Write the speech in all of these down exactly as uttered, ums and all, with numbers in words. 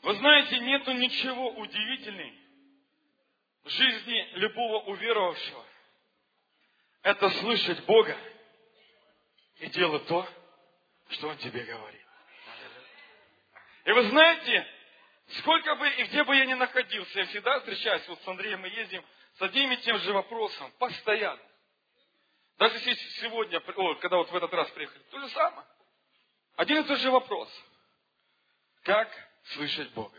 Вы знаете, нету ничего удивительней в жизни любого уверовавшего. Это слышать Бога и делать то, что Он тебе говорит. И вы знаете, сколько бы и где бы я ни находился, я всегда встречаюсь, вот с Андреем мы ездим с одним и тем же вопросом, постоянно. Даже если сегодня, о, когда вот в этот раз приехали, то же самое. Один и тот же вопрос. Как слышать Бога?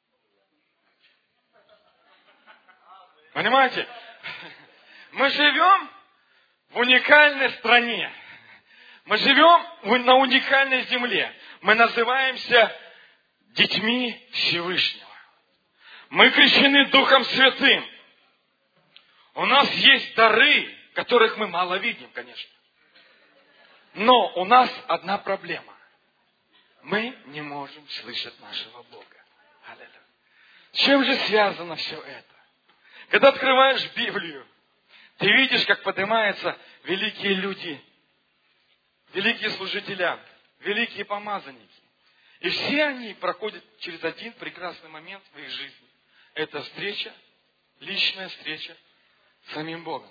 Понимаете? Мы живем в уникальной стране. Мы живем на уникальной земле. Мы называемся детьми Всевышнего. Мы крещены Духом Святым. У нас есть дары, которых мы мало видим, конечно. Но у нас одна проблема. Мы не можем слышать нашего Бога. Аллилуйя. С чем же связано все это? Когда открываешь Библию, ты видишь, как поднимаются великие люди, великие служители, великие помазанники. И все они проходят через один прекрасный момент в их жизни. Это встреча, личная встреча с самим Богом.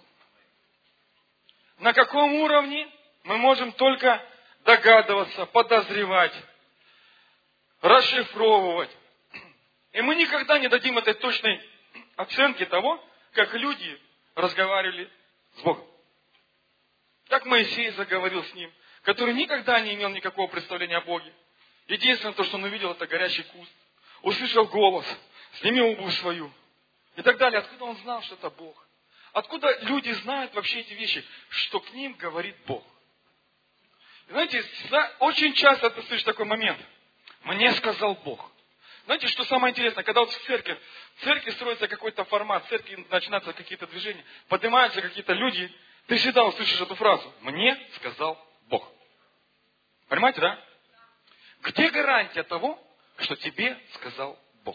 На каком уровне мы можем только догадываться, подозревать, расшифровывать. И мы никогда не дадим этой точной оценки того, как люди разговаривали с Богом. Как Моисей заговорил с Ним, который никогда не имел никакого представления о Боге. Единственное, то, что он увидел, это горящий куст. Услышал голос, сними обувь свою. И так далее. Откуда он знал, что это Бог? Откуда люди знают вообще эти вещи, что к ним говорит Бог? И знаете, очень часто ты слышишь такой момент. Мне сказал Бог. Знаете, что самое интересное, когда вот в церкви, в церкви строится какой-то формат, в церкви начинаются какие-то движения, поднимаются какие-то люди, ты всегда услышишь эту фразу. Мне сказал Бог. Понимаете, да? Где гарантия того, что тебе сказал Бог?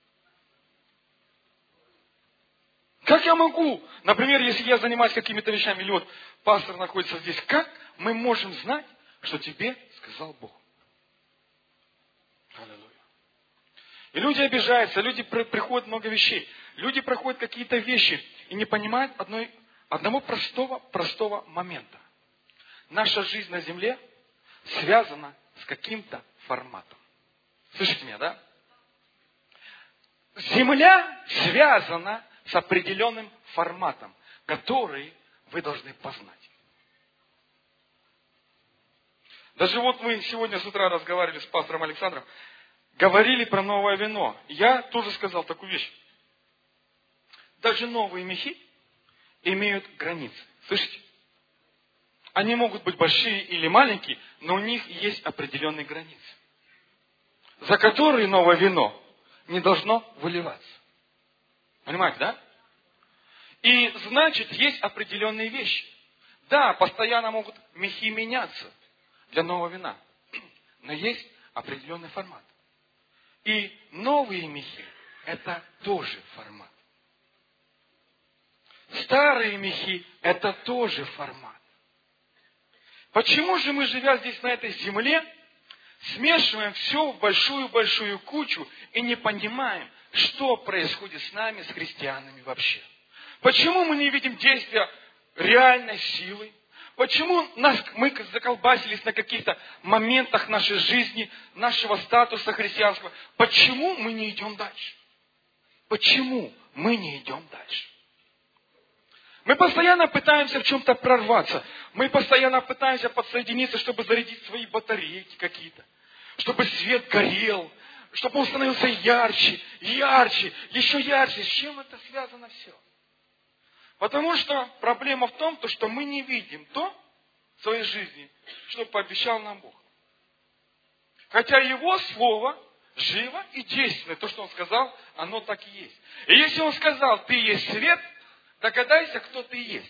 Как я могу, например, если я занимаюсь какими-то вещами, или вот пастор находится здесь, как мы можем знать, что тебе сказал Бог? Аллилуйя. И люди обижаются, люди приходят много вещей. Люди проходят какие-то вещи и не понимают одной, одного простого, простого момента. Наша жизнь на земле связана с каким-то форматом. Слышите меня, да? Земля связана с определенным форматом, который вы должны познать. Даже вот мы сегодня с утра разговаривали с пастором Александром, говорили про новое вино. Я тоже сказал такую вещь. Даже новые мехи имеют границы. Слышите? Они могут быть большие или маленькие, но у них есть определенные границы, за которые новое вино не должно выливаться. Понимаете, да? И значит, есть определенные вещи. Да, постоянно могут мехи меняться для нового вина, но есть определенный формат. И новые мехи – это тоже формат. Старые мехи – это тоже формат. Почему же мы, живя здесь на этой земле, смешиваем все в большую-большую кучу и не понимаем, что происходит с нами, с христианами вообще? Почему мы не видим действия реальной силы? Почему нас, мы заколбасились на каких-то моментах нашей жизни, нашего статуса христианского? Почему мы не идем дальше? Почему мы не идем дальше? Мы постоянно пытаемся в чем-то прорваться. Мы постоянно пытаемся подсоединиться, чтобы зарядить свои батарейки какие-то. Чтобы свет горел. Чтобы он становился ярче, ярче, еще ярче. С чем это связано все? Потому что проблема в том, что мы не видим то в своей жизни, что пообещал нам Бог. Хотя Его Слово живо и действенно. То, что Он сказал, оно так и есть. И если Он сказал, ты есть свет, догадайся, кто ты есть.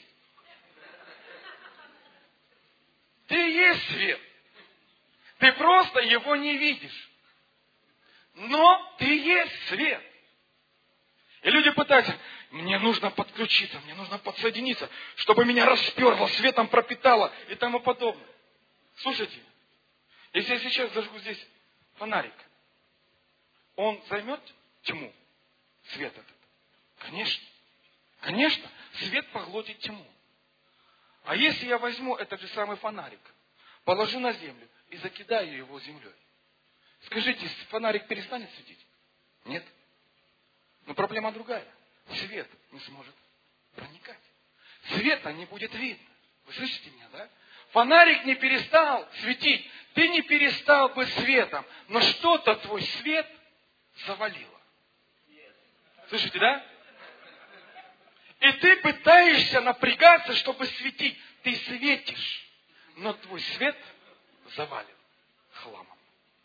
Ты есть свет. Ты просто его не видишь. Но ты есть свет. И люди пытаются, мне нужно подключиться, мне нужно подсоединиться, чтобы меня расперло, светом пропитало и тому подобное. Слушайте, если я сейчас зажгу здесь фонарик, он займет тьму? Свет этот? Конечно. Конечно, свет поглотит тьму. А если я возьму этот же самый фонарик, положу на землю и закидаю его землей, скажите, фонарик перестанет светить? Нет. Но проблема другая. Свет не сможет проникать. Света не будет видно. Вы слышите меня, да? Фонарик не перестал светить. Ты не перестал быть светом. Но что-то твой свет завалило. Слышите, да? И ты пытаешься напрягаться, чтобы светить. Ты светишь, но твой свет завален хламом.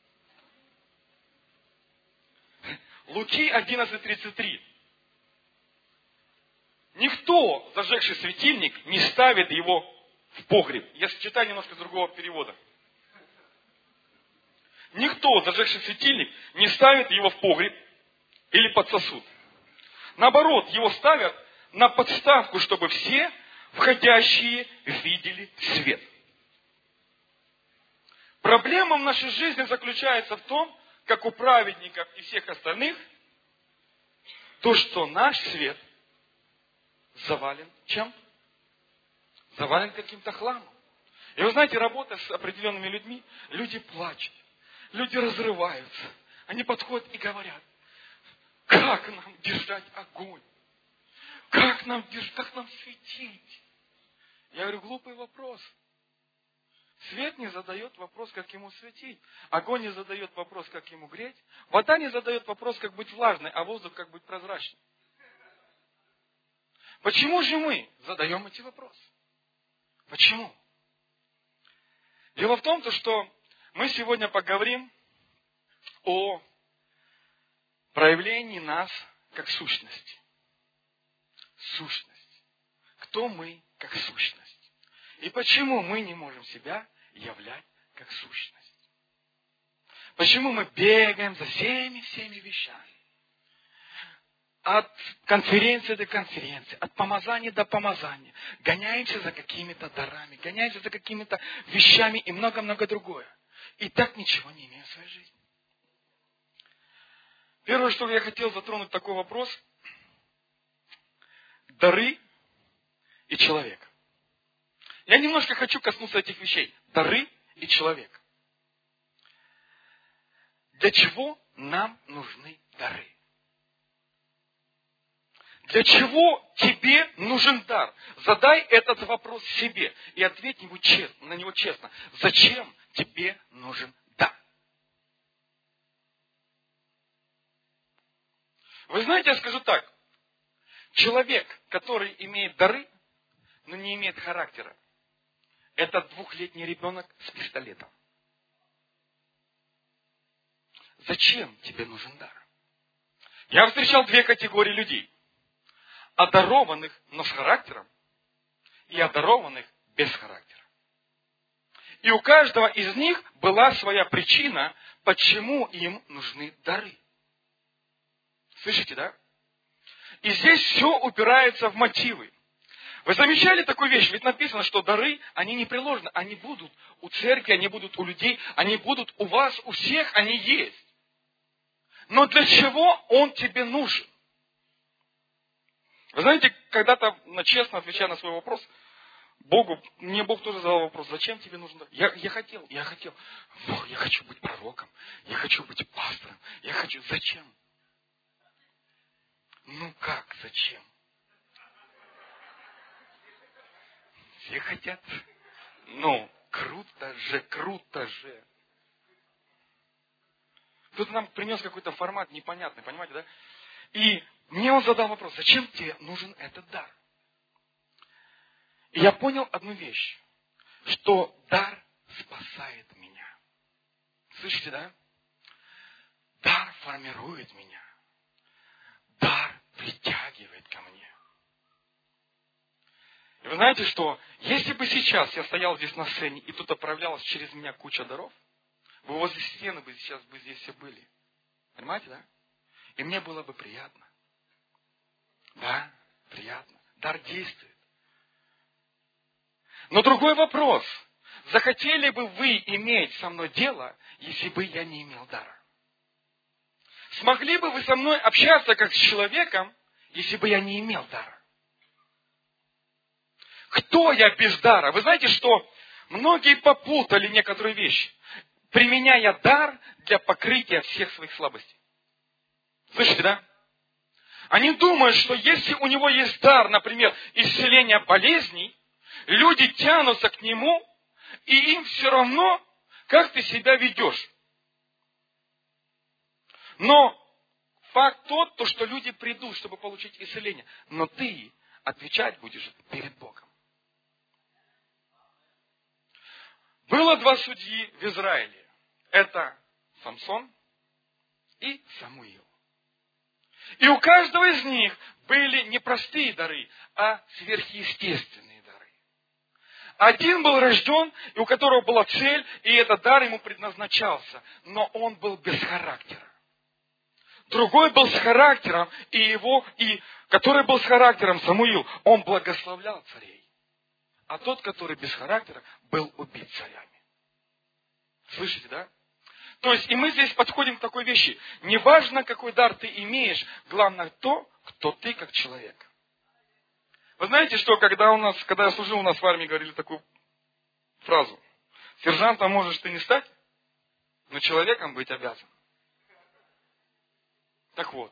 Луки одиннадцать тридцать три. Никто, зажегший светильник, не ставит его в погреб. Я читаю немножко с другого перевода. Никто, зажегший светильник, не ставит его в погреб или под сосуд. Наоборот, его ставят на подставку, чтобы все входящие видели свет. Проблема в нашей жизни заключается в том, как у праведников и всех остальных, то, что наш свет завален чем? Завален каким-то хламом. И вы знаете, работая с определенными людьми, люди плачут, люди разрываются. Они подходят и говорят, как нам держать огонь? Как нам держать, как нам светить? Я говорю, глупый вопрос. Свет не задает вопрос, как ему светить. Огонь не задает вопрос, как ему греть. Вода не задает вопрос, как быть влажной, а воздух, как быть прозрачным. Почему же мы задаем эти вопросы? Почему? Дело в том, что мы сегодня поговорим о проявлении нас как сущности. Сущность. Кто мы как сущность? И почему мы не можем себя являть как сущность? Почему мы бегаем за всеми-всеми вещами? От конференции до конференции, от помазания до помазания. Гоняемся за какими-то дарами, гоняемся за какими-то вещами и много-много другое. И так ничего не имеем в своей жизни. Первое, что я хотел затронуть, такой вопрос. Дары и человек. Я немножко хочу коснуться этих вещей. Дары и человек. Для чего нам нужны дары? Для чего тебе нужен дар? Задай этот вопрос себе и ответь на него честно. Зачем тебе нужен дар? Вы знаете, я скажу так. Человек, который имеет дары, но не имеет характера, это двухлетний ребенок с пистолетом. Зачем тебе нужен дар? Я встречал две категории людей. Одарованных, но с характером, и одарованных без характера. И у каждого из них была своя причина, почему им нужны дары. Слышите, да? И здесь все упирается в мотивы. Вы замечали такую вещь? Ведь написано, что дары, они не приложены. Они будут у церкви, они будут у людей, они будут у вас, у всех они есть. Но для чего он тебе нужен? Вы знаете, когда-то, честно отвечая на свой вопрос, Богу, мне Бог тоже задал вопрос, зачем тебе нужен дар? Я, я хотел, я хотел. Бог, я хочу быть пророком, я хочу быть пастором, я хочу. Зачем? Ну как, зачем? Все хотят. Ну, круто же, круто же. Кто-то нам принес какой-то формат непонятный, понимаете, да? И мне он задал вопрос, зачем тебе нужен этот дар? И я понял одну вещь, что дар спасает меня. Слышите, да? Дар формирует меня. Дар притягивает ко мне. И вы знаете, что если бы сейчас я стоял здесь на сцене, и тут отправлялась через меня куча даров, вы возле стены бы сейчас бы здесь все были. Понимаете, да? И мне было бы приятно. Да, приятно. Дар действует. Но другой вопрос. Захотели бы вы иметь со мной дело, если бы я не имел дара? смогли бы вы со мной общаться как с человеком, если бы я не имел дара? Кто я без дара? Вы знаете, что многие попутали некоторые вещи, применяя дар для покрытия всех своих слабостей. Слышите, да? Они думают, что если у него есть дар, например, исцеления болезней, люди тянутся к нему, и им все равно, как ты себя ведешь. Но факт тот, то, что люди придут, чтобы получить исцеление, но ты отвечать будешь перед Богом. Было два судьи в Израиле. Это Самсон и Самуил. И у каждого из них были не простые дары, а сверхъестественные дары. Один был рожден, и у которого была цель, и этот дар ему предназначался, но он был без характера. Другой был с характером, и его, и который был с характером, Самуил, он благословлял царей. А тот, который без характера, был убит царями. Слышите, да? То есть, и мы здесь подходим к такой вещи. Неважно, какой дар ты имеешь, главное то, кто ты как человек. Вы знаете, что когда у нас, когда я служил у нас в армии, говорили такую фразу. Сержантом можешь ты не стать, но человеком быть обязан. Так вот.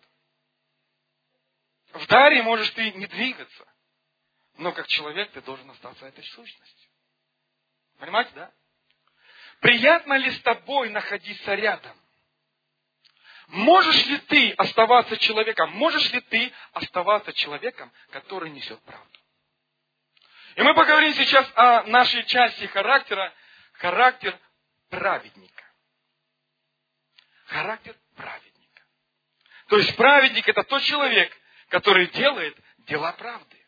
В даре можешь ты не двигаться, но как человек ты должен остаться этой сущностью. Понимаете, да? Приятно ли с тобой находиться рядом? Можешь ли ты оставаться человеком? Можешь ли ты оставаться человеком, который несет правду? И мы поговорим сейчас о нашей части характера. Характер праведника. Характер праведника. То есть праведник — это тот человек, который делает дела правды.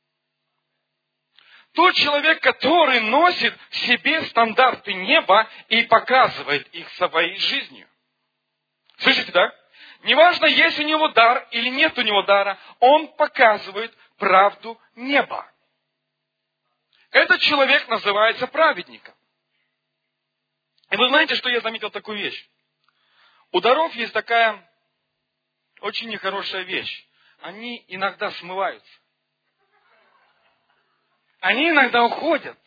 Тот человек, который носит в себе стандарты неба и показывает их своей жизнью. Слышите, да? Неважно, есть у него дар или нет у него дара, он показывает правду неба. Этот человек называется праведником. И вы знаете, что я заметил такую вещь? У даров есть такая очень нехорошая вещь. Они иногда смываются. Они иногда уходят.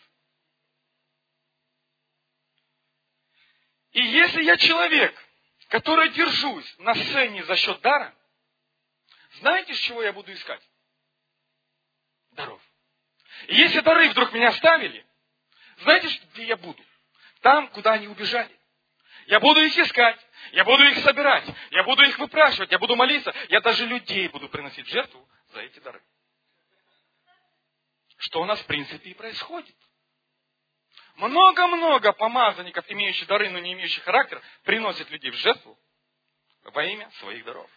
И если я человек, который держусь на сцене за счет дара, знаете, с чего я буду искать? Даров. И если дары вдруг меня оставили, знаете, где я буду? Там, куда они убежали. Я буду их искать, я буду их собирать, я буду их выпрашивать, я буду молиться, я даже людей буду приносить в жертву за эти дары. Что у нас в принципе и происходит. Много-много помазанников, имеющих дары, но не имеющих характер, приносят людей в жертву во имя своих даров.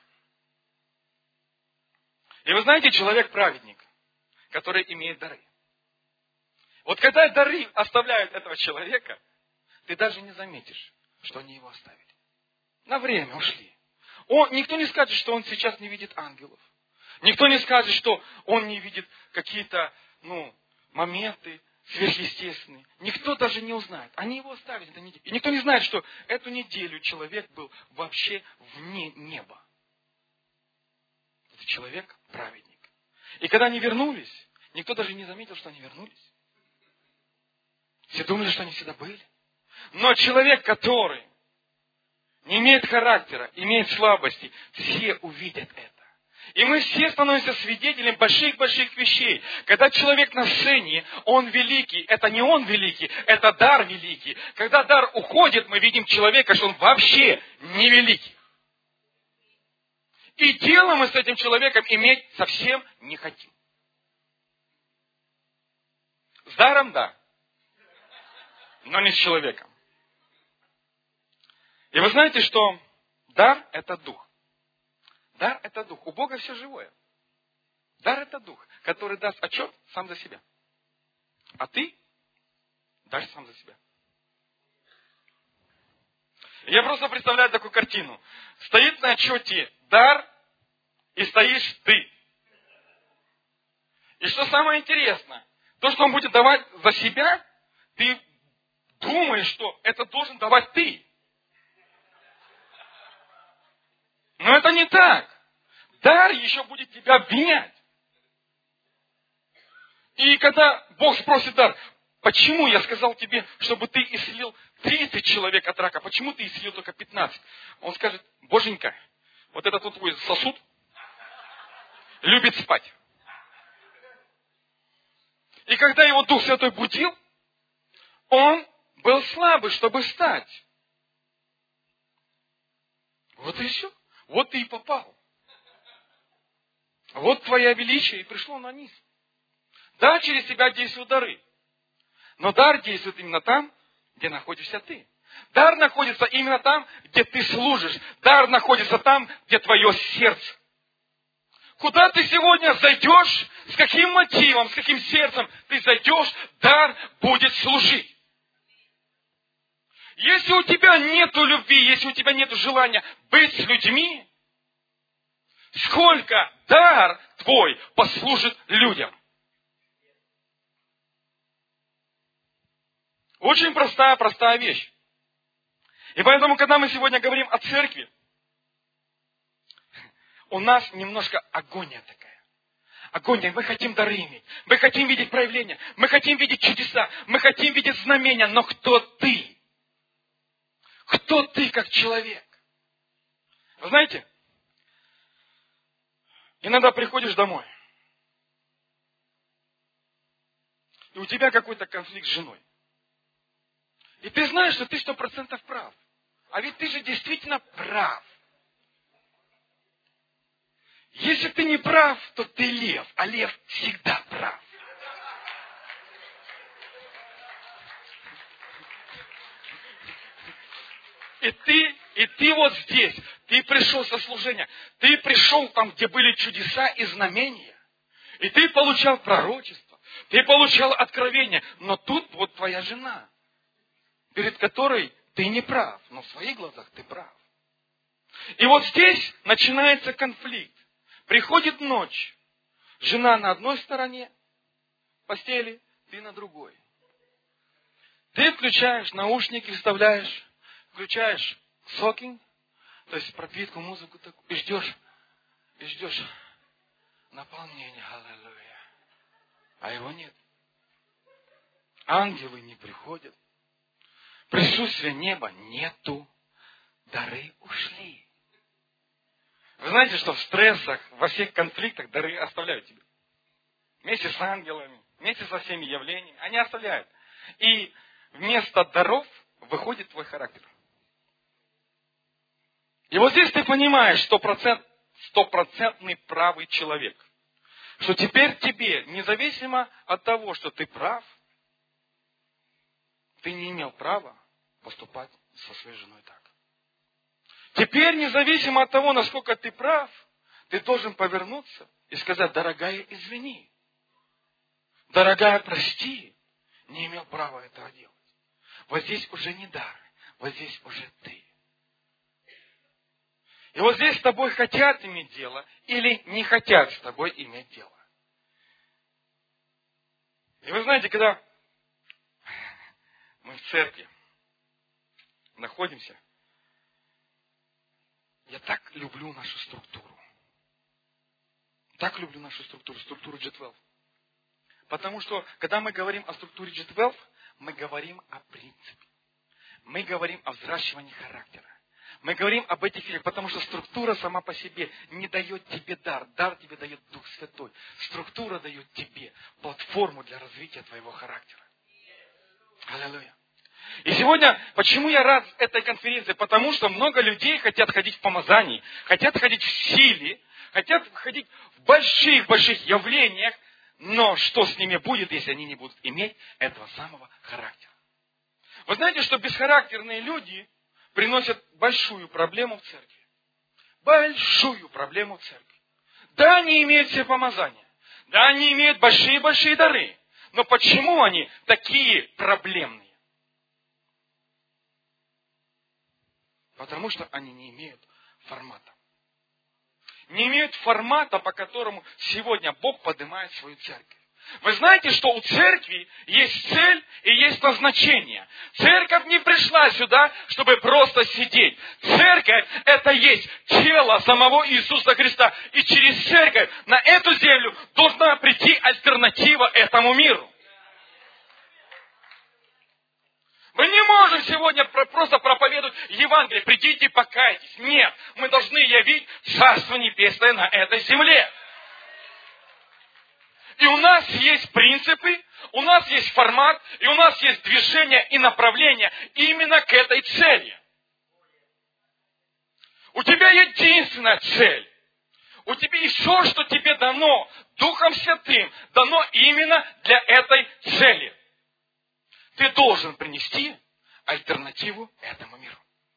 И вы знаете, человек праведник, который имеет дары. Вот когда дары оставляют этого человека, ты даже не заметишь, что они его оставили. На время ушли. Он, никто не скажет, что он сейчас не видит ангелов. Никто не скажет, что он не видит какие-то ну, моменты сверхъестественные. Никто даже не узнает. Они его оставили на неделю. И никто не знает, что эту неделю человек был вообще вне неба. Это человек праведник. И когда они вернулись, никто даже не заметил, что они вернулись. Все думали, что они всегда были. Но человек, который не имеет характера, имеет слабости, все увидят это. И мы все становимся свидетелями больших-больших вещей. Когда человек на сцене, он великий. Это не он великий, это дар великий. Когда дар уходит, мы видим человека, что он вообще не великий. И дело мы с этим человеком иметь совсем не хотим. С даром – да, но не с человеком. И вы знаете, что дар – это дух. Дар – это дух. У Бога все живое. Дар – это дух, который даст отчет сам за себя. А ты дашь сам за себя. Я просто представляю такую картину. Стоит на отчете дар, и стоишь ты. И что самое интересное, то, что он будет давать за себя, ты думаешь, что это должен давать ты. Но это не так. Дар еще будет тебя обвинять. И когда Бог спросит дар, почему я сказал тебе, чтобы ты исцелил тридцать человек от рака, почему ты исцелил только пятнадцать? Он скажет, Боженька, вот этот вот твой сосуд любит спать. И когда его Дух Святой будил, он был слабый, чтобы встать. Вот и все. Вот ты и попал. Вот твое величие и пришло на низ. Да, через тебя действуют дары. Но дар действует именно там, где находишься ты. Дар находится именно там, где ты служишь. Дар находится там, где твое сердце. Куда ты сегодня зайдешь, с каким мотивом, с каким сердцем ты зайдешь, дар будет служить. Если у тебя нет любви, если у тебя нет желания быть с людьми, сколько дар твой послужит людям? Очень простая, простая вещь. И поэтому, когда мы сегодня говорим о церкви, у нас немножко агония такая. Агония. Мы хотим дары иметь. Мы хотим видеть проявления. Мы хотим видеть чудеса. Мы хотим видеть знамения. Но кто ты? Кто ты как человек? Вы знаете, иногда приходишь домой, и у тебя какой-то конфликт с женой. И ты знаешь, что ты сто процентов прав. А ведь ты же действительно прав. Если ты не прав, то ты лев, а лев всегда прав. И ты, и ты вот здесь, ты пришел со служения, ты пришел там, где были чудеса и знамения, и ты получал пророчество, ты получал откровение, но тут вот твоя жена, перед которой ты не прав, но в своих глазах ты прав. И вот здесь начинается конфликт. Приходит ночь, жена на одной стороне постели, ты на другой. Ты включаешь наушники, вставляешь, включаешь сокинг, то есть пропитку, музыку такую, и ждешь, и ждешь наполнения, аллилуйя. А его нет. Ангелы не приходят. Присутствия неба нету. Дары ушли. Вы знаете, что в стрессах, во всех конфликтах дары оставляют тебе. Вместе с ангелами, вместе со всеми явлениями. Они оставляют. И вместо даров выходит твой характер. И вот здесь ты понимаешь, что процент, стопроцентный правый человек. Что теперь тебе, независимо от того, что ты прав, ты не имел права поступать со своей женой так. Теперь, независимо от того, насколько ты прав, ты должен повернуться и сказать, дорогая, извини. Дорогая, прости. Не имел права этого делать. Вот здесь уже не дар, вот здесь уже ты. И вот здесь с тобой хотят иметь дело или не хотят с тобой иметь дело. И вы знаете, когда мы в церкви находимся, я так люблю нашу структуру. Так люблю нашу структуру, структуру джи двенадцать. Потому что, когда мы говорим о структуре джи двенадцать, мы говорим о принципе. Мы говорим о взращивании характера. Мы говорим об этих вещах, потому что структура сама по себе не дает тебе дар. Дар тебе дает Дух Святой. Структура дает тебе платформу для развития твоего характера. Аллилуйя. И сегодня, почему я рад этой конференции? Потому что много людей хотят ходить в помазании, хотят ходить в силе, хотят ходить в больших-больших явлениях, но что с ними будет, если они не будут иметь этого самого характера? Вы знаете, что бесхарактерные люди приносят большую проблему в церкви. Большую проблему в церкви. Да, они имеют все помазания. Да, они имеют большие-большие дары. Но почему они такие проблемные? Потому что они не имеют формата. Не имеют формата, по которому сегодня Бог поднимает свою церковь. Вы знаете, что у церкви есть цель и есть назначение. Церковь не пришла сюда, чтобы просто сидеть. Церковь – это есть тело самого Иисуса Христа. И через церковь на эту землю должна прийти альтернатива этому миру. Мы не можем сегодня просто проповедовать Евангелие. Придите и покайтесь. Нет, мы должны явить Царство Небесное на этой земле. И у нас есть принципы, у нас есть формат, и у нас есть движение и направление именно к этой цели. У тебя единственная цель. У тебя и все, что тебе дано Духом Святым, дано именно для этой цели. Ты должен принести альтернативу этому миру.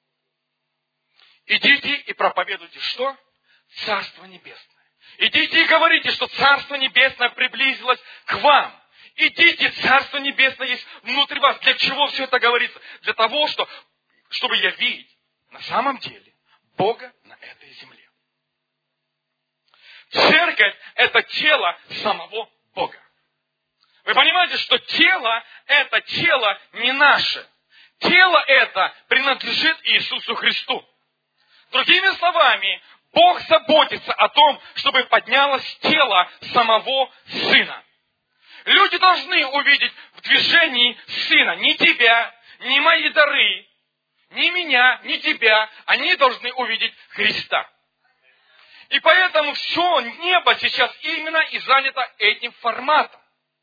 Идите и проповедуйте что? Царство Небесное. Идите и говорите, что Царство Небесное приблизилось к вам. Идите, Царство Небесное есть внутри вас. Для чего все это говорится? Для того, что, чтобы явить на самом деле Бога на этой земле. Церковь – это тело самого Бога. Вы понимаете, что тело – это тело не наше. Тело это принадлежит Иисусу Христу. Другими словами, Бог заботится о том, чтобы поднялось тело самого Сына. Люди должны увидеть в движении Сына не тебя, не мои дары, не меня, не тебя. Они должны увидеть Христа. И поэтому все небо сейчас именно и занято этим форматом.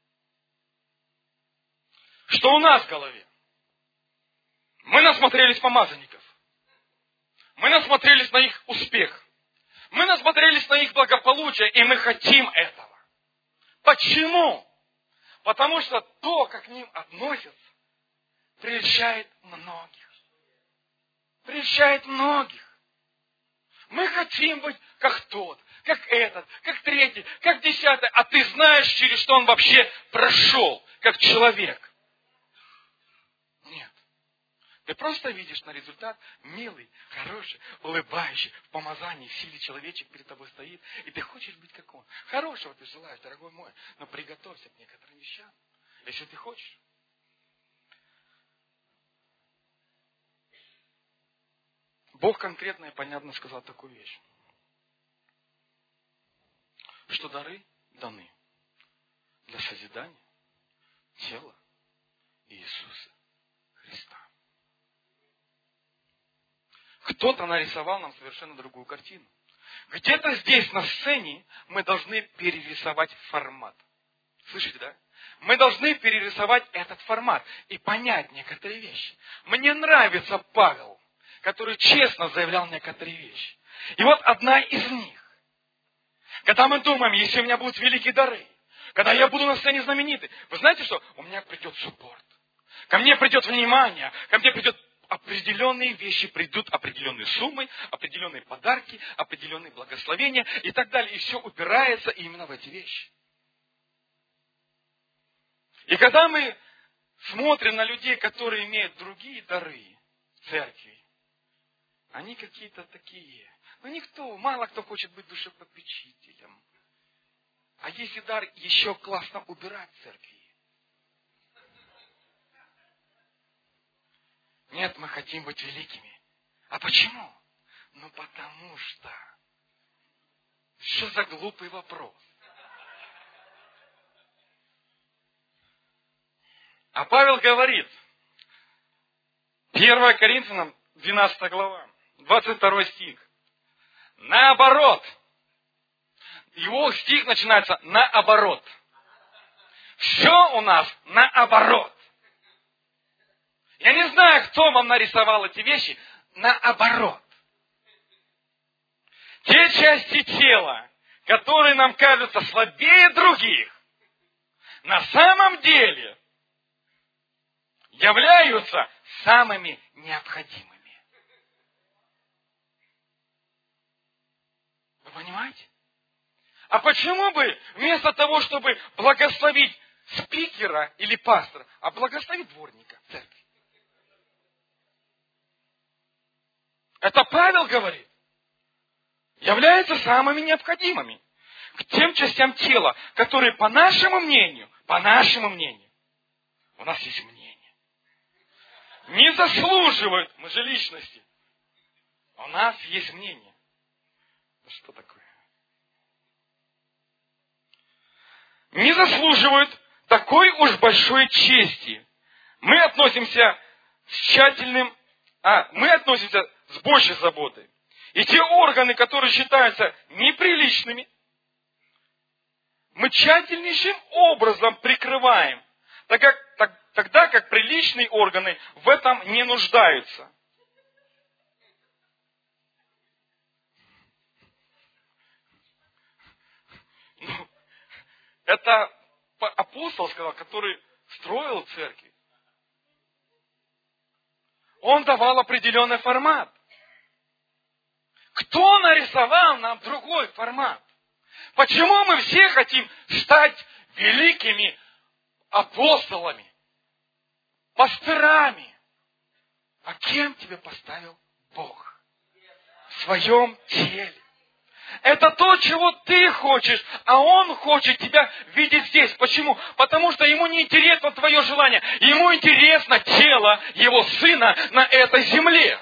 Что у нас в голове? Мы насмотрелись помазанников. Мы насмотрелись на их успех. Мы насмотрелись на их благополучие, и мы хотим этого. Почему? Потому что то, как к ним относятся, прельщает многих. Прельщает многих. Мы хотим быть как тот, как этот, как третий, как десятый, а ты знаешь, через что он вообще прошел, как человек. Нет. Ты просто видишь на результат милый, хороший, улыбающий, в помазании, в силе человечек перед тобой стоит, и ты хочешь быть как он. Хорошего ты желаешь, дорогой мой, но приготовься к некоторым вещам, если ты хочешь. Бог конкретно и понятно сказал такую вещь, что дары даны для созидания тела Иисуса Христа. Кто-то нарисовал нам совершенно другую картину. Где-то здесь, на сцене, мы должны перерисовать формат. Слышите, да? Мы должны перерисовать этот формат и понять некоторые вещи. Мне нравится Павел, который честно заявлял некоторые вещи. И вот одна из них. Когда мы думаем, если у меня будут великие дары, когда я буду на сцене знаменитый, вы знаете что? У меня придет суппорт. Ко мне придет внимание, ко мне придет определенные вещи, придут определенные суммы, определенные подарки, определенные благословения и так далее. И все упирается именно в эти вещи. И когда мы смотрим на людей, которые имеют другие дары церкви, они какие-то такие. Ну никто, мало кто хочет быть душепопечителем. А если дар еще классно убирать в церкви. Нет, мы хотим быть великими. А почему? Ну потому что. Что за глупый вопрос? А Павел говорит, первое Коринфянам, двенадцатая глава, двадцать второй стих. Наоборот. Его стих начинается наоборот. Все у нас наоборот. Я не знаю, кто вам нарисовал эти вещи наоборот. Те части тела, которые нам кажутся слабее других, на самом деле являются самыми необходимыми. Вы понимаете? А почему бы вместо того, чтобы благословить спикера или пастора, а благословить дворника в церкви? Это Павел говорит. Являются самыми необходимыми. к тем частям тела, которые по нашему мнению, по нашему мнению, у нас есть мнение, не заслуживают, мы же личности, у нас есть мнение. Что такое? Не заслуживают такой уж большой чести. Мы относимся с тщательным, а, мы относимся с большей заботой. И те органы, которые считаются неприличными, мы тщательнейшим образом прикрываем, так как, так, тогда как приличные органы в этом не нуждаются. Ну, это апостол сказал, который строил церкви. Он давал определенный формат. Кто нарисовал нам другой формат? Почему мы все хотим стать великими апостолами, пастырами? А кем тебя поставил Бог? В своем теле. Это то, чего ты хочешь, а Он хочет тебя видеть здесь. Почему? Потому что Ему не интересно твое желание. Ему интересно тело Его Сына на этой земле.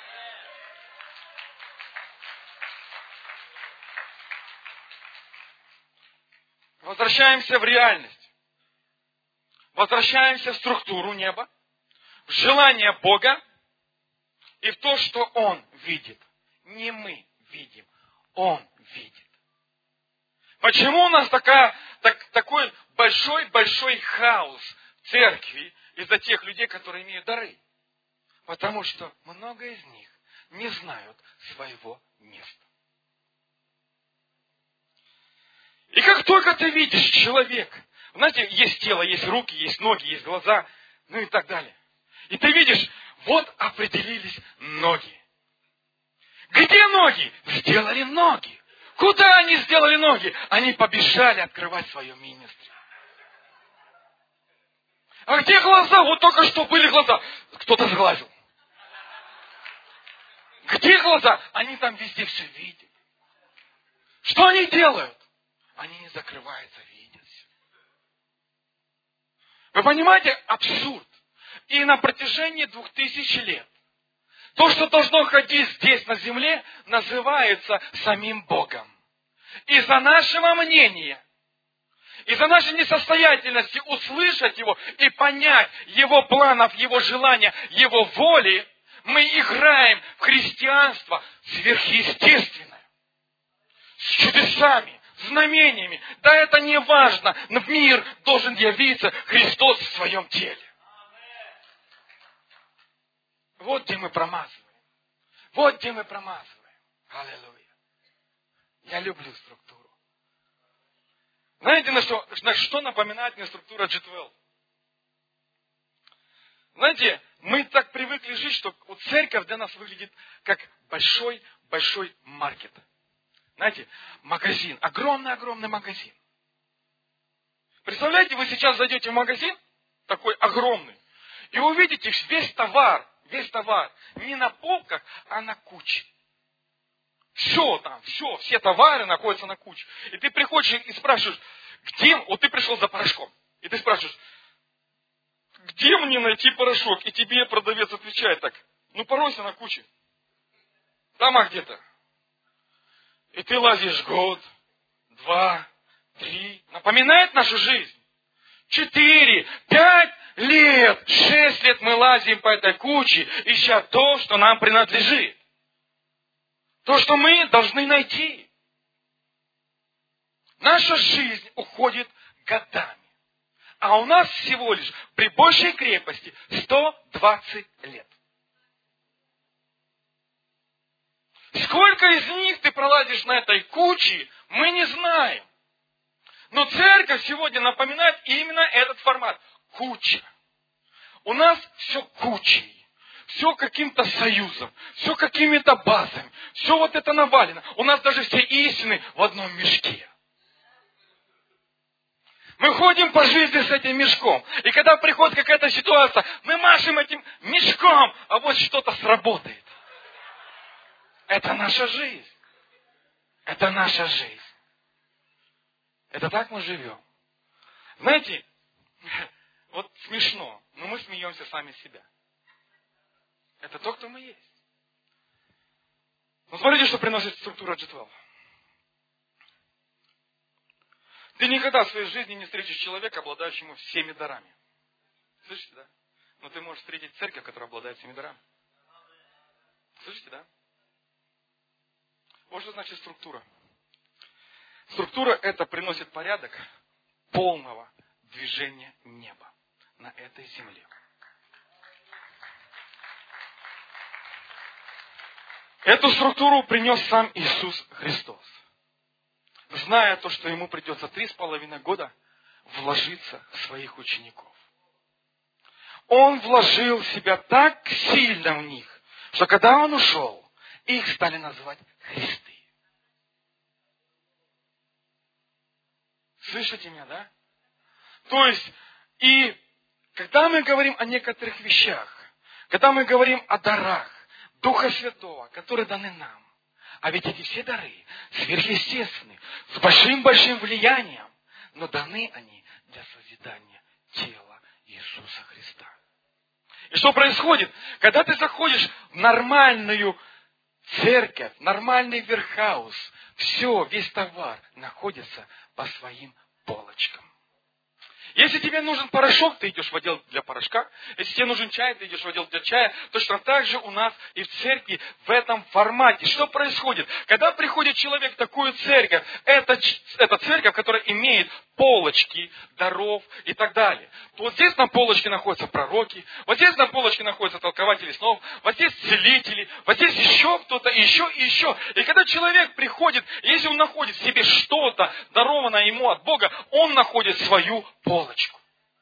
Возвращаемся в реальность. Возвращаемся в структуру неба, в желание Бога и в то, что Он видит. Не мы видим. Он видит. Почему у нас такая, так, такой большой-большой хаос в церкви из-за тех людей, которые имеют дары? Потому что много из них не знают своего места. И как только ты видишь человека, знаете, есть тело, есть руки, есть ноги, есть глаза, ну и так далее. И ты видишь, вот определились ноги. Где ноги? Сделали ноги. Куда они сделали ноги? Они побежали открывать свое министри. А где глаза? Вот только что были глаза. Кто-то сглазил. Где глаза? Они там везде все видят. Что они делают? Они не закрываются, видят все. Вы понимаете? Абсурд. И на протяжении двух тысяч лет то, что должно ходить здесь на земле, называется самим Богом. Из-за нашего мнения, из-за нашей несостоятельности услышать Его и понять Его планов, Его желания, Его воли, мы играем в христианство сверхъестественное. С чудесами, знамениями. Да это не важно. Но в мир должен явиться Христос в своем теле. Вот где мы промазываем. Вот где мы промазываем. Аллилуйя. Я люблю структуру. Знаете, на что, на что напоминает мне структура джи двенадцать? Знаете, мы так привыкли жить, что вот церковь для нас выглядит как большой-большой маркет. Знаете, магазин, огромный-огромный магазин. Представляете, вы сейчас зайдете в магазин, такой огромный, и увидите весь товар, весь товар не на полках, а на куче. Все там, все, все товары находятся на куче. И ты приходишь и спрашиваешь, где, вот ты пришел за порошком, и ты спрашиваешь, где мне найти порошок? И тебе продавец отвечает так, ну поройся на куче. Там а где-то. И ты лазишь год, два, три. Напоминает нашу жизнь. Четыре, пять лет, шесть лет мы лазим по этой куче, ища то, что нам принадлежит. То, что мы должны найти. Наша жизнь уходит годами. А у нас всего лишь при большей крепости сто двадцать лет. Сколько из них ты пролазишь на этой куче, мы не знаем. Но церковь сегодня напоминает именно этот формат. Куча. У нас все кучей. Все каким-то союзом. Все какими-то базами. Все вот это навалено. У нас даже все истины в одном мешке. Мы ходим по жизни с этим мешком. И когда приходит какая-то ситуация, мы машем этим мешком, а вот что-то сработает. Это наша жизнь. Это наша жизнь. Это так мы живем. Знаете, вот смешно, но мы смеемся сами с себя. Это то, кто мы есть. Но смотрите, что приносит структура джи двенадцать. Ты никогда в своей жизни не встретишь человека, обладающего всеми дарами. Слышите, да? Но ты можешь встретить церковь, которая обладает всеми дарами. Слышите, да? Вот что значит структура. Структура это приносит порядок полного движения неба на этой земле. Эту структуру принес сам Иисус Христос. Зная то, что ему придется три с половиной года вложиться в своих учеников. Он вложил себя так сильно в них, что когда он ушел, их стали называть Христы. Слышите меня, да? То есть, и когда мы говорим о некоторых вещах, когда мы говорим о дарах Духа Святого, которые даны нам, а ведь эти все дары сверхъестественны, с большим-большим влиянием, но даны они для созидания тела Иисуса Христа. И что происходит? Когда ты заходишь в нормальную церковь, нормальный верхаус, все, весь товар находится по своим полочкам. Если тебе нужен порошок, ты идешь в отдел для порошка. Если тебе нужен чай, ты идешь в отдел для чая. Точно так же у нас и в церкви в этом формате. Что происходит? Когда приходит человек в такую церковь, это, это церковь, которая имеет полочки даров и так далее. Вот здесь на полочке находятся пророки, вот здесь на полочке находятся толкователи снов, вот здесь целители, вот здесь еще кто-то, еще и еще. И когда человек приходит, если он находит в себе что-то, дарованное ему от Бога, он находит свою полочку.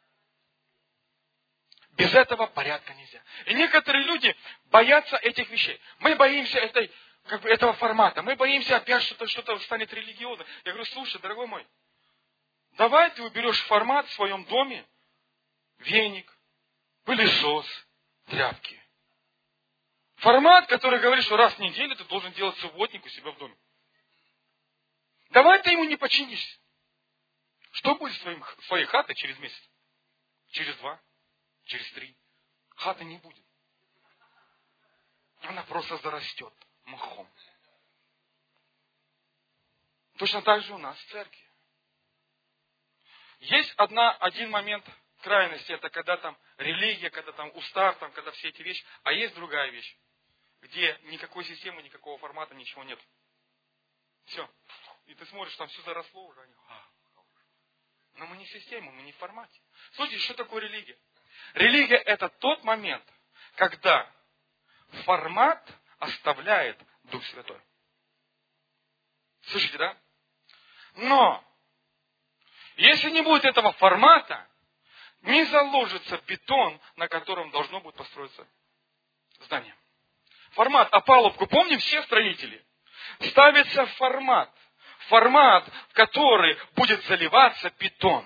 Без этого порядка нельзя. И некоторые люди боятся этих вещей. Мы боимся этой, как бы, этого формата. Мы боимся опять, что-то, что-то станет религиозным. Я говорю, слушай, дорогой мой, давай ты уберешь формат в своем доме, веник, пылесос, тряпки. Формат, который говорит, что раз в неделю ты должен делать субботник у себя в доме. Давай ты ему не подчинишься. Что будет с твоим, своей хатой через месяц? Через два? Через три? Хаты не будет. Она просто зарастет мхом. Точно так же у нас в церкви. Есть одна, один момент крайности, это когда там религия, когда там устав, там, когда все эти вещи. А есть другая вещь, где никакой системы, никакого формата, ничего нет. Все. И ты смотришь, там все заросло уже. Но мы не в системе, мы не в формате. Слушайте, что такое религия? Религия это тот момент, когда формат оставляет Дух Святой. Слышите, да? Но, если не будет этого формата, не заложится бетон, на котором должно будет построиться здание. Формат, опалубку, помним все строители? Ставится формат. Формат, в который будет заливаться бетон.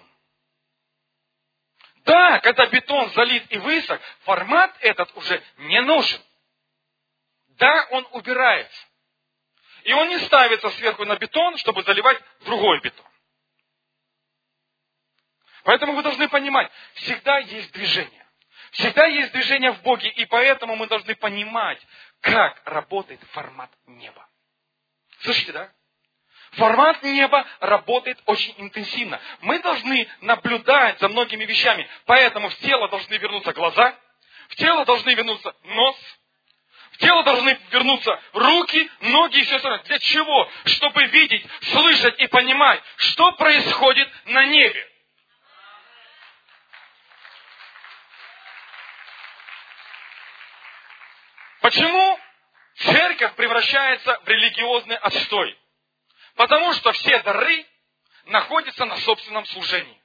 Да, когда бетон залит и высох, формат этот уже не нужен. Да, он убирается. И он не ставится сверху на бетон, чтобы заливать другой бетон. Поэтому вы должны понимать, всегда есть движение. Всегда есть движение в Боге, и поэтому мы должны понимать, как работает формат неба. Слышите, да? Формат неба работает очень интенсивно. Мы должны наблюдать за многими вещами. Поэтому в тело должны вернуться глаза, в тело должны вернуться нос, в тело должны вернуться руки, ноги и все остальное. Для чего? Чтобы видеть, слышать и понимать, что происходит на небе. Почему церковь превращается в религиозный отстой? Потому что все дары находятся на собственном служении.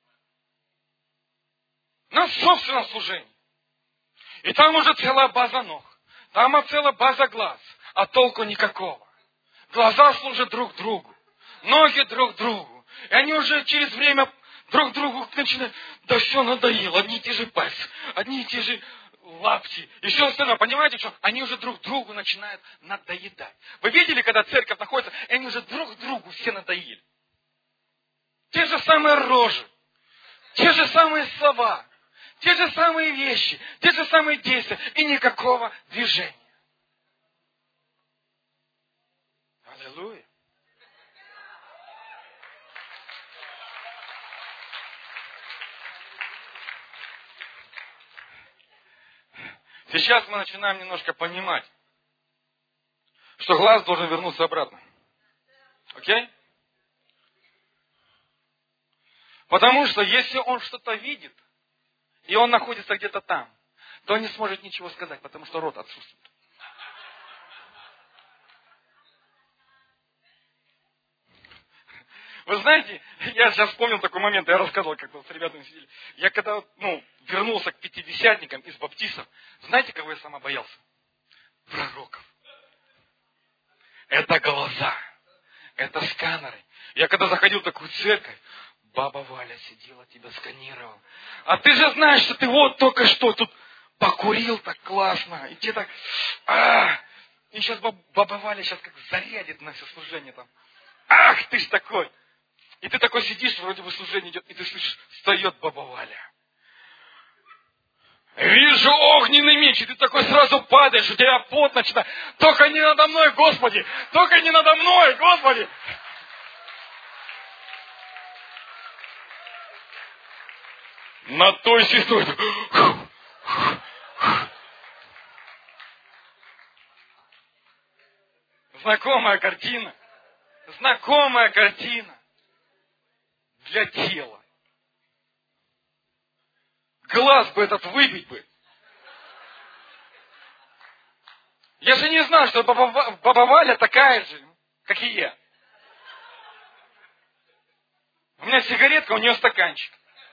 На собственном служении. И там уже целая база ног. Там целая база глаз. А толку никакого. Глаза служат друг другу. Ноги друг другу. И они уже через время друг другу начинают, да все надоело, одни и те же пальцы, одни и те же лапти и все остальное. Понимаете, что они уже друг другу начинают надоедать. Вы видели, когда церковь находится, и они уже друг другу все надоели. те же самые рожи, те же самые слова, те же самые вещи, те же самые действия и никакого движения. Аллилуйя. Сейчас мы начинаем немножко понимать, что глаз должен вернуться обратно. Окей? Потому что если он что-то видит, и он находится где-то там, то он не сможет ничего сказать, потому что рот отсутствует. Вы знаете, я сейчас вспомнил такой момент, я рассказывал, как-то с ребятами сидели. Я когда ну, вернулся к пятидесятникам из баптистов, знаете, кого я сама боялся? Пророков. Это глаза, это сканеры. Я когда заходил в такую церковь, баба Валя сидела, тебя сканировала. А ты же знаешь, что ты вот только что тут покурил так классно. И тебе так... А, и сейчас баба Валя сейчас как зарядит на все служение там. Ах, ты ж такой. И ты такой сидишь, вроде бы служение идет, и ты слышишь, встает баба Валя. Вижу огненный меч, и ты такой сразу падаешь, у тебя пот начинает. Только не надо мной, Господи! Только не надо мной, Господи! На той сестрой. Знакомая картина. Знакомая картина. Для тела. Глаз бы этот выбить бы. Я же не знал, что баба, баба Валя такая же, как и я. У меня сигаретка, у нее стаканчик.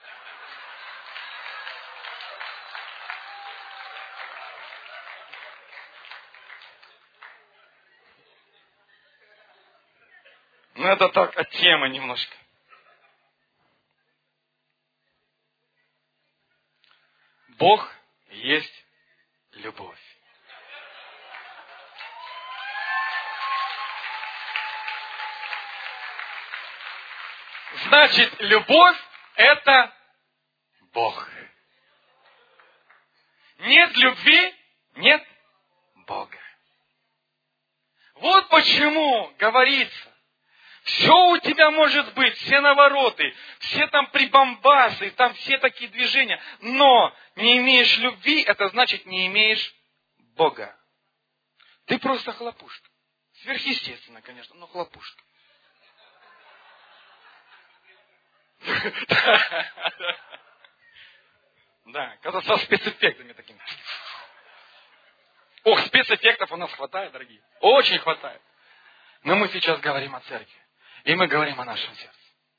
Ну это так, от темы немножко. Бог есть любовь. Значит, любовь – это Бог. Нет любви – нет Бога. Вот почему говорится, все у тебя может быть, все навороты, все там прибамбасы, там все такие движения, но не имеешь любви, это значит не имеешь Бога. Ты просто хлопушка. Сверхъестественно, конечно, но хлопушка. Да, когда со спецэффектами такими. Ох, спецэффектов у нас хватает, дорогие. Очень хватает. Но мы сейчас говорим о церкви. И мы говорим о нашем сердце.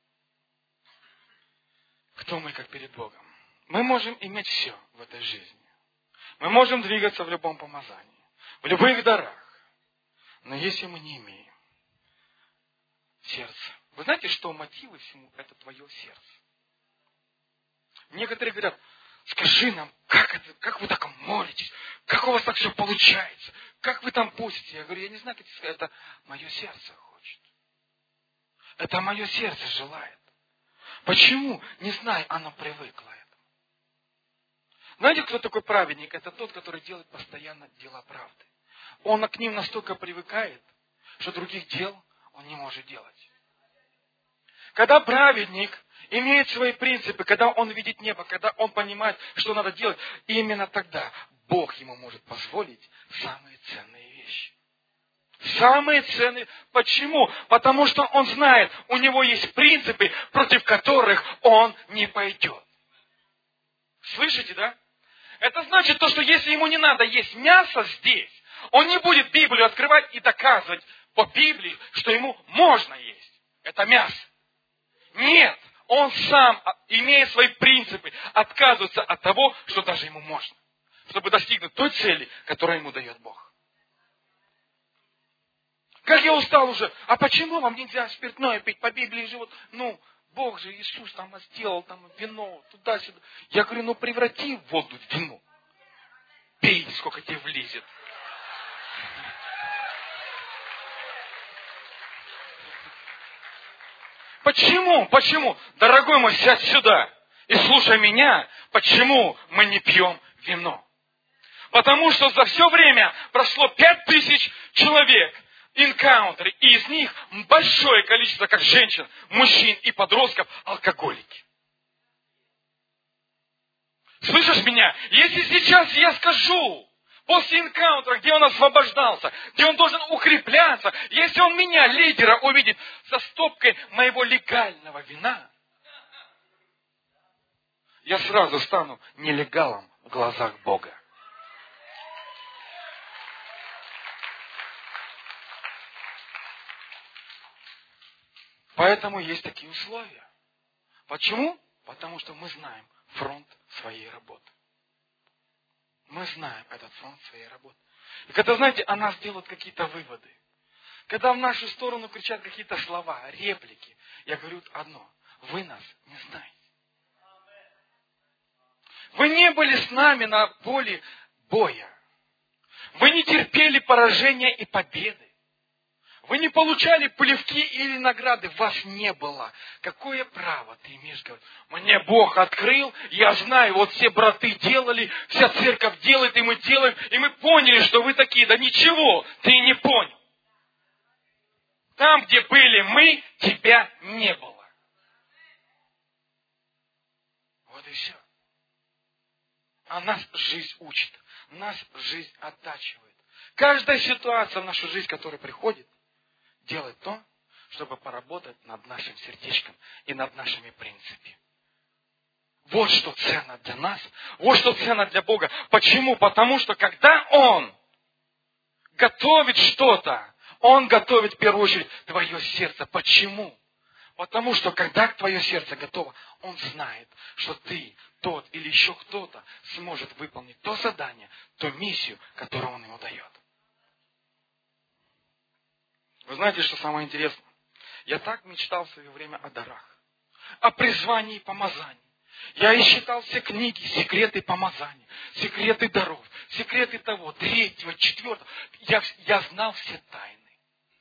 Кто мы, как перед Богом? Мы можем иметь все в этой жизни. Мы можем двигаться в любом помазании, в любых дарах. Но если мы не имеем сердца, вы знаете, что мотивы всему – это твое сердце. Некоторые говорят, скажи нам, как, это, как вы так молитесь, как у вас так все получается, как вы там постите. Я говорю, я не знаю, как тебе сказать, это мое сердце хочет. Это мое сердце желает. Почему? Не знаю, оно привыкло этому. Знаете, кто такой праведник? Это тот, который делает постоянно дела правды. Он к ним настолько привыкает, что других дел он не может делать. Когда праведник имеет свои принципы, когда он видит небо, когда он понимает, что надо делать, именно тогда Бог ему может позволить самые ценные вещи. Самые ценные. Почему? Потому что он знает, у него есть принципы, против которых он не пойдет. Слышите, да? Это значит то, что если ему не надо есть мясо здесь, он не будет Библию открывать и доказывать по Библии, что ему можно есть это мясо. Нет, он сам, имея свои принципы, отказывается от того, что даже ему можно, чтобы достигнуть той цели, которую ему дает Бог. Как я устал уже, а почему вам нельзя спиртное пить по Библии живут? Ну, Бог же, Иисус там сделал там вино, туда-сюда. Я говорю, ну преврати воду в вино. Пей, сколько тебе влезет. Почему? Почему? Дорогой мой, сядь сюда и слушай меня. Почему мы не пьем вино? Потому что за все время прошло пять тысяч человек, энкаунтеры, и из них большое количество, как женщин, мужчин и подростков, алкоголики. Слышишь меня? Если сейчас я скажу, после энкаунтера, где он освобождался, где он должен укрепляться, если он меня, лидера, увидит со стопкой моего легального вина, я сразу стану нелегалом в глазах Бога. Поэтому есть такие условия. Почему? Потому что мы знаем фронт своей работы. Мы знаем этот фронт своей работы. И когда, знаете, о нас делают какие-то выводы, когда в нашу сторону кричат какие-то слова, реплики, я говорю одно: вы нас не знаете. Вы не были с нами на поле боя. Вы не терпели поражения и победы. Вы не получали плевки или награды, вас не было. Какое право ты имеешь говорить? Мне Бог открыл, я знаю, вот все браты делали, вся церковь делает, и мы делаем, и мы поняли, что вы такие. Да ничего, ты не понял. Там, где были мы, тебя не было. Вот и все. А нас жизнь учит, нас жизнь оттачивает. Каждая ситуация в нашу жизнь, которая приходит, делать то, чтобы поработать над нашим сердечком и над нашими принципами. Вот что ценно для нас, вот что ценно для Бога. Почему? Потому что когда Он готовит что-то, Он готовит в первую очередь твое сердце. Почему? Потому что когда твое сердце готово, Он знает, что ты, тот или еще кто-то сможет выполнить то задание, ту миссию, которую Он ему дает. Вы знаете, что самое интересное? Я так мечтал в свое время о дарах, о призвании и помазании. Я и читал все книги, секреты помазания, секреты даров, секреты того, третьего, четвертого. Я, я знал все тайны.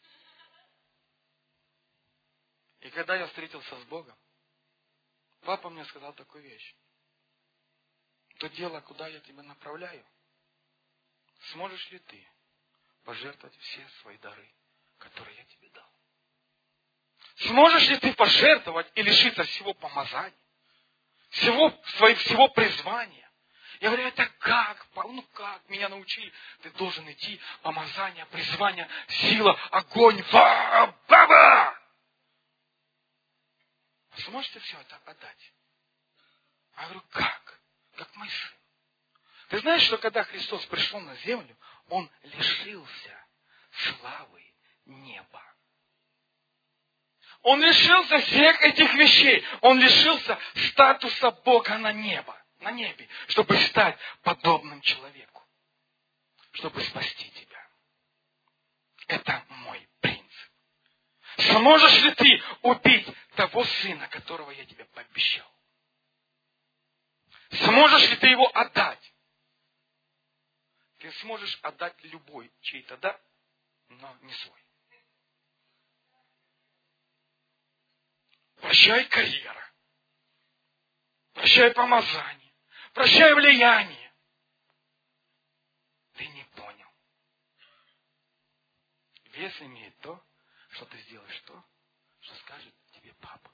И когда я встретился с Богом, папа мне сказал такую вещь. То дело, куда я тебя направляю, сможешь ли ты пожертвовать все свои дары, которые я тебе дал? Сможешь ли ты пожертвовать и лишиться всего помазания, всего, своего, всего призвания? Я говорю, это как? Ну как? Меня научили. Ты должен идти, помазание, призвание, сила, огонь, ба-ба! Сможете все это отдать? Я говорю, как? Как мой сын. Ты знаешь, что когда Христос пришел на землю, Он лишился славы неба. Он лишился всех этих вещей. Он лишился статуса Бога на небо, на небе, чтобы стать подобным человеку, чтобы спасти тебя. Это мой принцип. Сможешь ли ты убить того сына, которого я тебе пообещал? Сможешь ли ты его отдать? Ты сможешь отдать любой чей-то дар, но не свой. Прощай карьера. Прощай помазание. Прощай влияние. Ты не понял. Вес имеет то, что ты сделаешь то, что скажет тебе папа.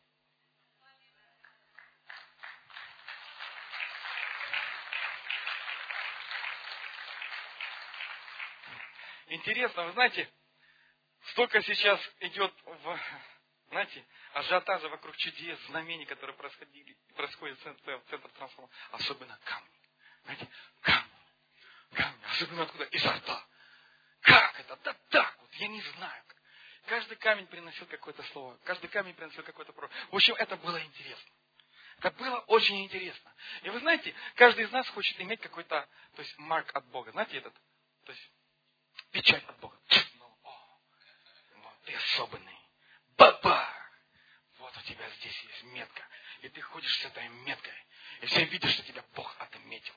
Интересно, вы знаете, столько сейчас идет в, знаете, ажиотажа вокруг чудес, знамений, которые происходили, происходят в центре, в центре трансформации. Особенно камни. Знаете, камни. Камни. Особенно откуда? Изо рта. Как это? Да так вот, я не знаю. Каждый камень приносил какое-то слово. Каждый камень приносил какое-то пророк. В общем, это было интересно. Это было очень интересно. И вы знаете, каждый из нас хочет иметь какой-то, то есть, марк от Бога. Знаете этот? То есть, печать от Бога. Ну, о, ну, ты особенный. Баба! Вот у тебя здесь есть метка. И ты ходишь с этой меткой. И все видят, что тебя Бог отметил.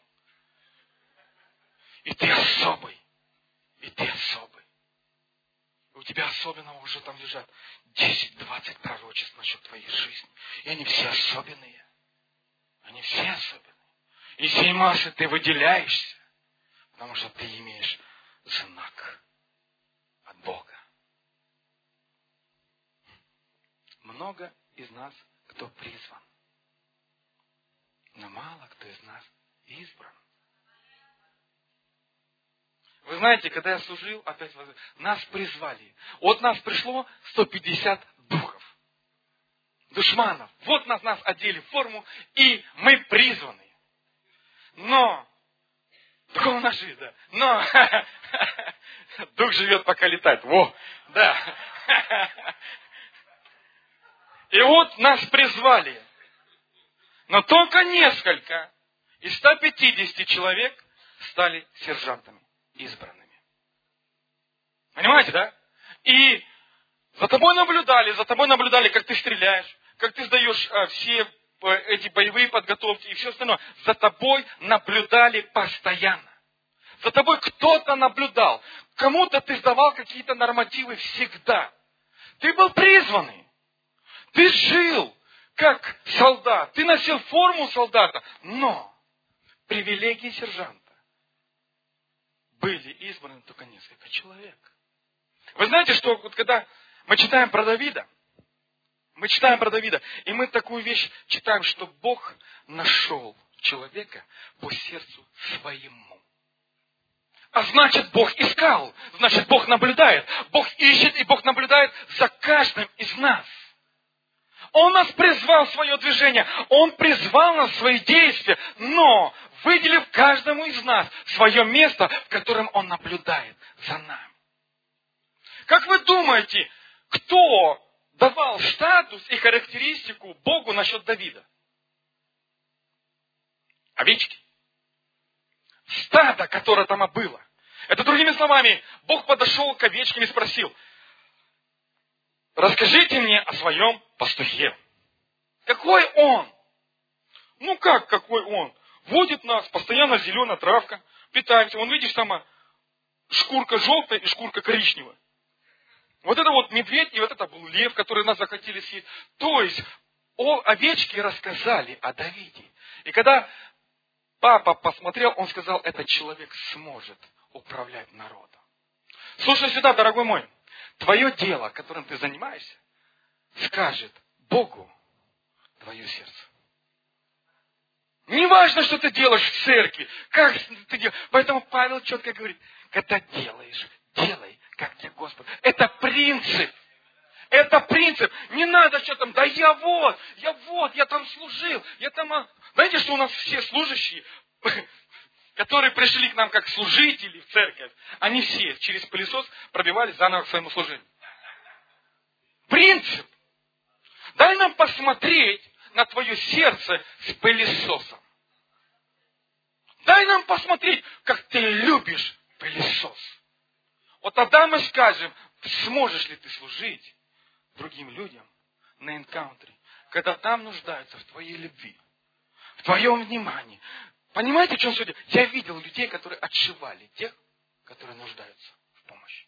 И ты особый. И ты особый. И у тебя особенного уже там лежат десять-двадцать пророчеств на насчет твоей жизни. И они все особенные. Они все особенные. И сей массы ты выделяешься, потому что ты имеешь знак от Бога. Много из нас, кто призван, но мало кто из нас избран. Вы знаете, когда я служил, опять нас призвали. Вот нас пришло сто пятьдесят духов, душманов. Вот нас, нас одели в форму, и мы призваны. Но, такого у нас жизнь, да. Но, дух живет, пока летает. Во, да. И вот нас призвали. Но только несколько из ста пятидесяти человек стали сержантами, избранными. Понимаете, да? И за тобой наблюдали, за тобой наблюдали, как ты стреляешь, как ты сдаешь а, все а, эти боевые подготовки и все остальное. За тобой наблюдали постоянно. За тобой кто-то наблюдал. Кому-то ты сдавал какие-то нормативы всегда. Ты был призванный. Ты жил как солдат. Ты носил форму солдата. Но привилегии сержанта были избраны только несколько человек. Вы знаете, что вот когда мы читаем про Давида, мы читаем про Давида, и мы такую вещь читаем, что Бог нашел человека по сердцу своему. А значит, Бог искал, значит, Бог наблюдает. Бог ищет, и Бог наблюдает за каждым из нас. Он нас призвал в свое движение, Он призвал нас в свои действия, но выделив каждому из нас свое место, в котором Он наблюдает за нами. Как вы думаете, кто давал статус и характеристику Богу насчет Давида? Овечки. Стадо, которое там было. Это другими словами, Бог подошел к овечкам и спросил: расскажите мне о своем пастухе. Какой он? Ну как, какой он? Водит нас, постоянно зеленая травка, питаемся. Вон видишь, там шкурка желтая и шкурка коричневая. Вот это вот медведь, и вот это был лев, который нас захотели съесть. То есть, о, овечки рассказали о Давиде. И когда папа посмотрел, он сказал: этот человек сможет управлять народом. Слушай сюда, дорогой мой. Твое дело, которым ты занимаешься, скажет Богу твое сердце. Не важно, что ты делаешь в церкви, как ты делаешь. Поэтому Павел четко говорит: когда делаешь, делай, как тебе Господь. Это принцип. Это принцип. Не надо что там, да я вот, я вот, я там служил, я там... Знаете, что у нас все служащие, которые пришли к нам как служители в церковь, они все через пылесос пробивались заново к своему служению. Принцип. Дай нам посмотреть на твое сердце с пылесосом. Дай нам посмотреть, как ты любишь пылесос. Вот тогда мы скажем, сможешь ли ты служить другим людям на энкаунтере, когда там нуждаются в твоей любви, в твоем внимании. Понимаете, в чем суть? Я видел людей, которые отшивали тех, которые нуждаются в помощи.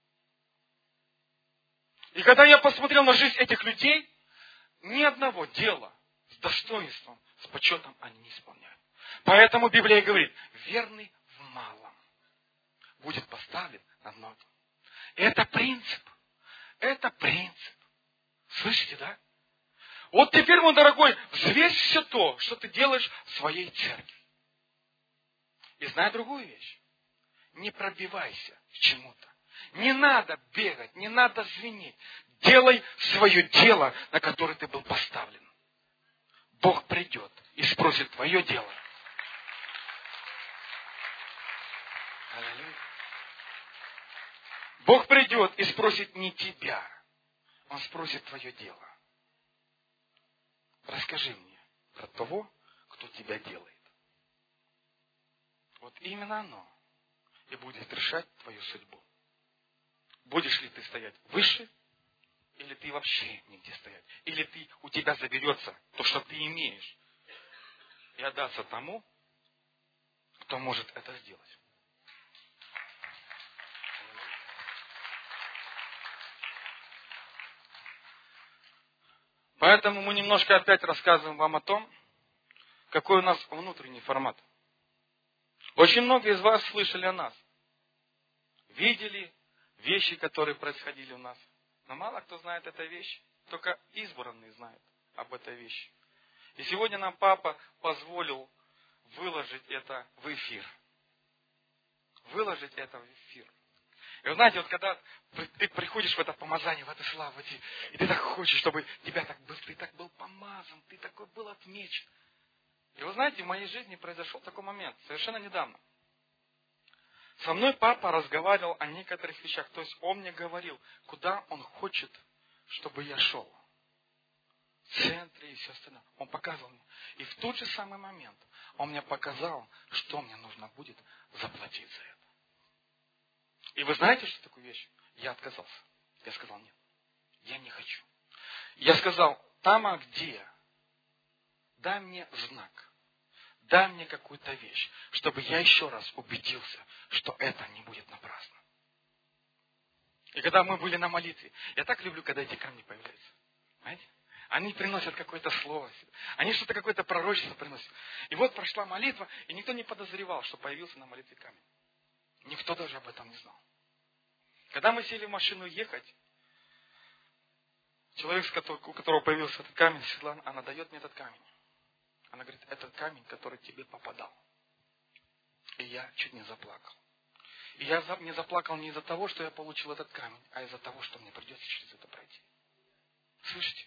И когда я посмотрел на жизнь этих людей, ни одного дела с достоинством, с почетом они не исполняют. Поэтому Библия говорит: верный в малом будет поставлен над многим. И это принцип. Это принцип. Слышите, да? Вот теперь, мой дорогой, взвесь все то, что ты делаешь в своей церкви. И знай другую вещь. Не пробивайся к чему-то. Не надо бегать, не надо звенеть. Делай свое дело, на которое ты был поставлен. Бог придет и спросит твое дело. Аллилуйя. Бог придет и спросит не тебя. Он спросит твое дело. Расскажи мне про того, кто тебя делает. Вот именно оно и будет решать твою судьбу. Будешь ли ты стоять выше, или ты вообще нигде стоять. Или ты, у тебя заберется то, что ты имеешь, и отдаться тому, кто может это сделать. Поэтому мы немножко опять рассказываем вам о том, какой у нас внутренний формат. Очень многие из вас слышали о нас. Видели вещи, которые происходили у нас. Но мало кто знает эту вещь. Только избранные знают об этой вещи. И сегодня нам папа позволил выложить это в эфир. Выложить это в эфир. И вы знаете, вот когда ты приходишь в это помазание, в эту славу, и ты так хочешь, чтобы тебя так был, ты так был помазан, ты такой был отмечен. И вы знаете, в моей жизни произошел такой момент, совершенно недавно. Со мной папа разговаривал о некоторых вещах. То есть он мне говорил, куда он хочет, чтобы я шел. В центре и все остальное. Он показывал мне. И в тот же самый момент он мне показал, что мне нужно будет заплатить за это. И вы знаете, что такую вещь? Я отказался. Я сказал, нет, я не хочу. Я сказал, там, а где? Дай мне знак. Дай мне какую-то вещь, чтобы я еще раз убедился, что это не будет напрасно. И когда мы были на молитве, я так люблю, когда эти камни появляются. Понимаете? Они приносят какое-то слово. Они что-то, какое-то пророчество приносят. И вот прошла молитва, и никто не подозревал, что появился на молитве камень. Никто даже об этом не знал. Когда мы сели в машину ехать, человек, у которого появился этот камень, Светлана, она дает мне этот камень. Она говорит, этот камень, который тебе попадал. И я чуть не заплакал. И я не заплакал не из-за того, что я получил этот камень, а из-за того, что мне придется через это пройти. Слышите?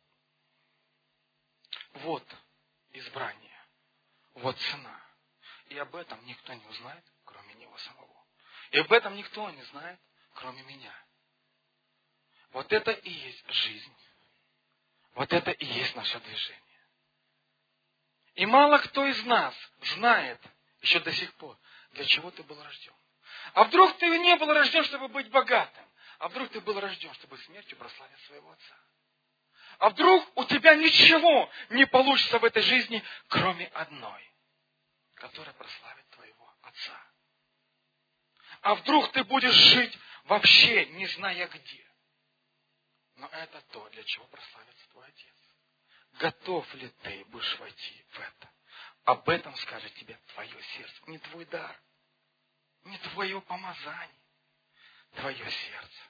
Вот избрание. Вот цена. И об этом никто не узнает, кроме него самого. И об этом никто не знает, кроме меня. Вот это и есть жизнь. Вот это и есть наше движение. И мало кто из нас знает еще до сих пор, для чего ты был рожден. А вдруг ты не был рожден, чтобы быть богатым? А вдруг ты был рожден, чтобы смертью прославить своего отца? А вдруг у тебя ничего не получится в этой жизни, кроме одной, которая прославит твоего отца? А вдруг ты будешь жить вообще не зная где? Но это то, для чего прославится твой отец. Готов ли ты будешь войти в это? Об этом скажет тебе твое сердце. Не твой дар, не твое помазание, твое сердце.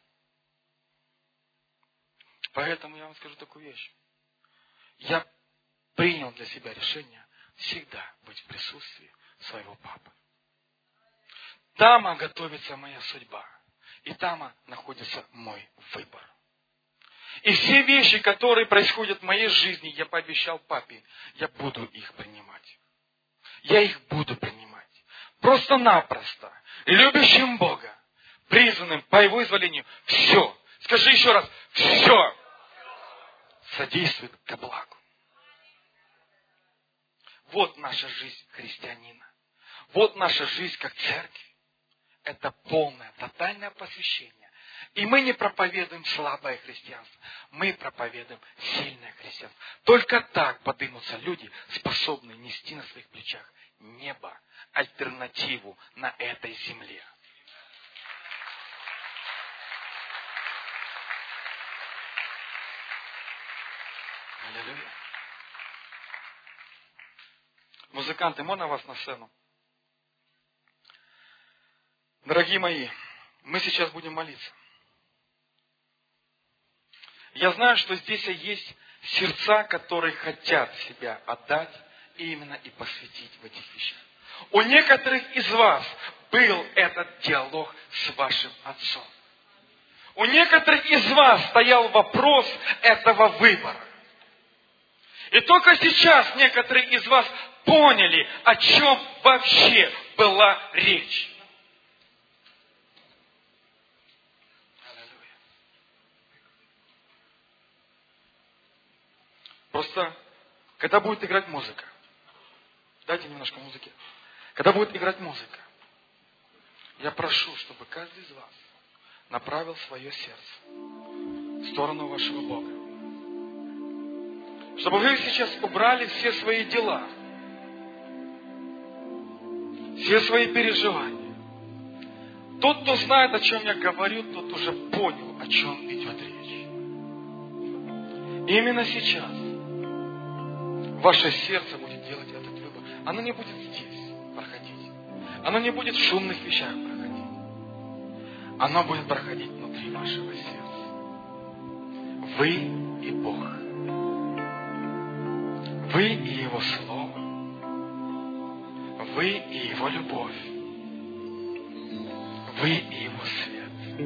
Поэтому я вам скажу такую вещь. Я принял для себя решение всегда быть в присутствии своего папы. Там готовится моя судьба. И там находится мой выбор. И все вещи, которые происходят в моей жизни, я пообещал папе, я буду их принимать. Я их буду принимать. Просто-напросто. Любящим Бога, призванным по Его изволению, все. Скажи еще раз, все содействует ко благу. Вот наша жизнь христианина. Вот наша жизнь как церковь. Это полное, тотальное посвящение. И мы не проповедуем слабое христианство. Мы проповедуем сильное христианство. Только так поднимутся люди, способные нести на своих плечах небо, альтернативу на этой земле. Аллилуйя. Музыканты, можно вас на сцену? Дорогие мои, мы сейчас будем молиться. Я знаю, что здесь есть сердца, которые хотят себя отдать и именно и посвятить в этих вещах. У некоторых из вас был этот диалог с вашим отцом. У некоторых из вас стоял вопрос этого выбора. И только сейчас некоторые из вас поняли, о чем вообще была речь. Просто, когда будет играть музыка, дайте немножко музыки. Когда будет играть музыка, я прошу, чтобы каждый из вас направил свое сердце в сторону вашего Бога. Чтобы вы сейчас убрали все свои дела, все свои переживания. Тот, кто знает, о чем я говорю, тот уже понял, о чем идет речь. Именно сейчас ваше сердце будет делать этот выбор. Оно не будет здесь проходить. Оно не будет в шумных вещах проходить. Оно будет проходить внутри вашего сердца. Вы и Бог. Вы и Его Слово. Вы и Его любовь. Вы и Его свет.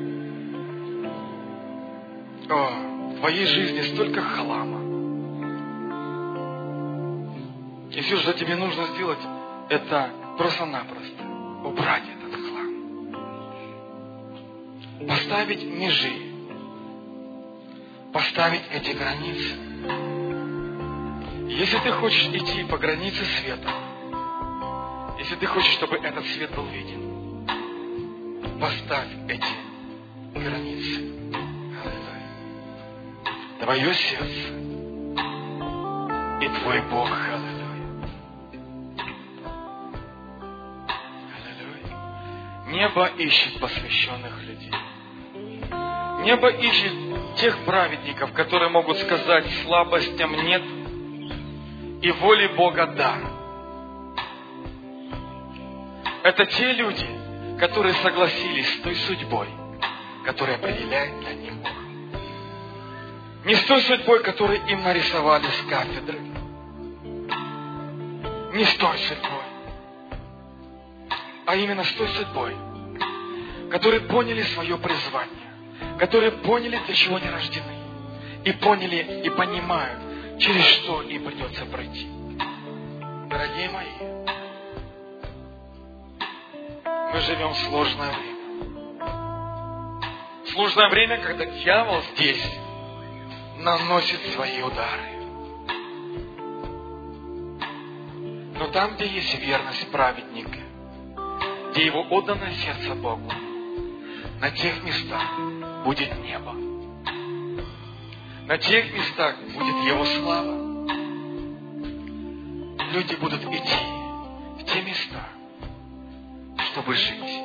О, в твоей жизни столько хлама. И все, что тебе нужно сделать, это просто-напросто убрать этот хлам. Поставить межи. Поставить эти границы. Если ты хочешь идти по границе света, если ты хочешь, чтобы этот свет был виден, поставь эти границы. Аллилуйя. Твое сердце и твой Бог. Аллилуйя. Аллилуйя. Небо ищет посвященных людей. Небо ищет тех праведников, которые могут сказать слабостям нет и воле Бога да. Это те люди, которые согласились с той судьбой, которая определяет для них Бог. Не с той судьбой, которую им нарисовали с кафедры. Не с той судьбой. А именно с той судьбой, которые поняли свое призвание, которые поняли, для чего они рождены, и поняли и понимают, через что им придется пройти. Дорогие мои, мы живем в сложное время. Сложное время, когда дьявол здесь наносит свои удары. Но там, где есть верность праведника, где его отданное сердце Богу, на тех местах будет небо. На тех местах будет Его слава. Люди будут идти в те места, чтобы жить,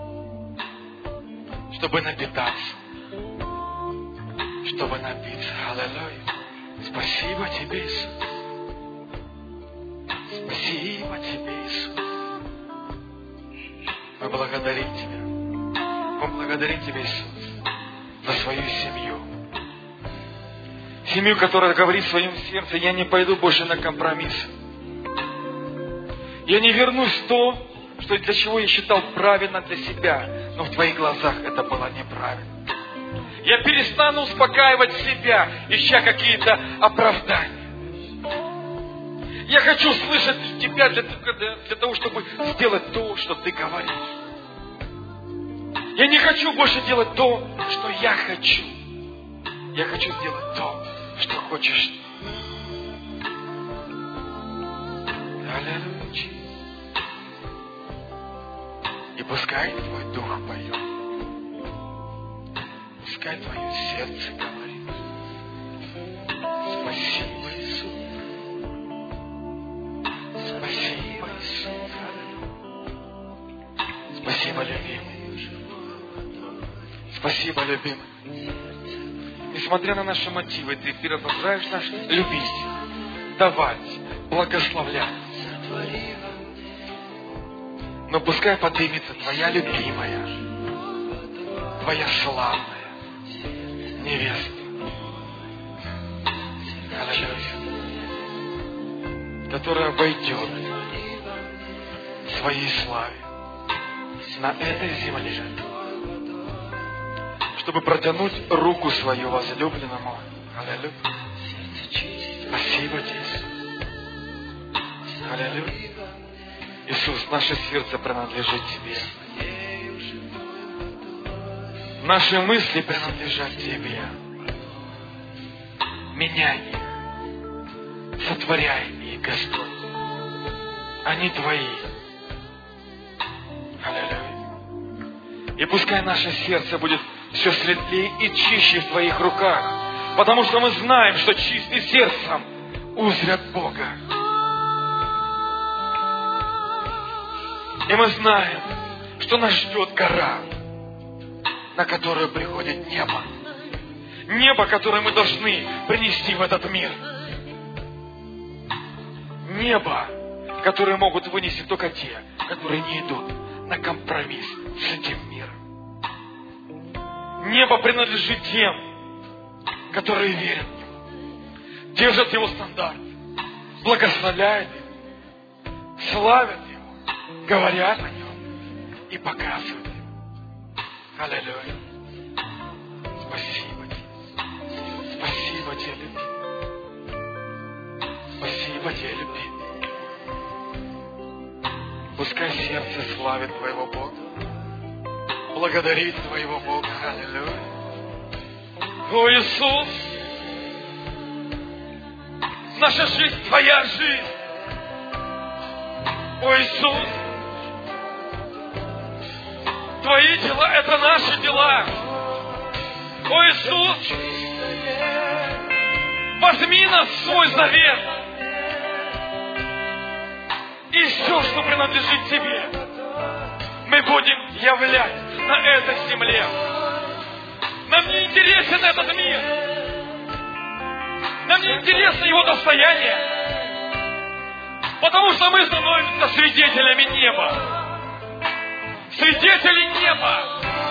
чтобы напитаться, чтобы напиться. Аллилуйя. Спасибо Тебе, Иисус. Спасибо Тебе, Иисус. Мы благодарим Тебя. Мы благодарим Тебя, Иисус, за свою семью. Семью, которая говорит в своем сердце: я не пойду больше на компромиссы. Я не вернусь в то, что для чего я считал правильно для себя, но в Твоих глазах это было неправильно. Я перестану успокаивать себя, ища какие-то оправдания. Я хочу слышать Тебя для, для того, чтобы сделать то, что Ты говоришь. Я не хочу больше делать то, что я хочу. Я хочу сделать то, что хочешь Ты. Аллилуйя. И пускай Твой Дух поет. Пускай Твое сердце говорит: спасибо, Иисус. Спасибо, Иисус. Спасибо, любимый. Спасибо, любимый. Несмотря на наши мотивы, Ты продолжаешь нас любить, давать, благословлять. Но пускай поднимется Твоя любимая, Твоя славная невеста. Аллилуйя. Которая войдет в своей славе на этой земле, чтобы протянуть руку свою возлюбленному. Аллилуйя. Спасибо Тебе, Иисус. Аллилуйя. Иисус, наше сердце принадлежит Тебе. Наши мысли принадлежат Тебе. Меняй их. Сотворяй их, Господь. Они Твои. Аллилуйя. И пускай наше сердце будет все светлее и чище в Твоих руках, потому что мы знаем, что чистым сердцем узрят Бога. И мы знаем, что нас ждет гора, на которую приходит небо. Небо, которое мы должны принести в этот мир. Небо, которое могут вынести только те, которые не идут на компромисс с этим миром. Небо принадлежит тем, которые верят в Него, держат Его стандарт, благословляют Его, славят Его, говорят о Нем и показывают Его. Аллилуйя. Спасибо Тебе. Спасибо Тебе, любви. Спасибо Тебе, любви. Пускай сердце славит Твоего Бога, благодарит Твоего Бога. Аллилуйя. О, Иисус, наша жизнь, Твоя жизнь. О, Иисус, Твои дела — это наши дела. О, Иисус, возьми нас в свой завет. И все, что принадлежит Тебе, мы будем являть на этой земле. Нам не интересен этот мир. Нам не интересно его достояние. Потому что мы становимся свидетелями неба. Свидетели неба.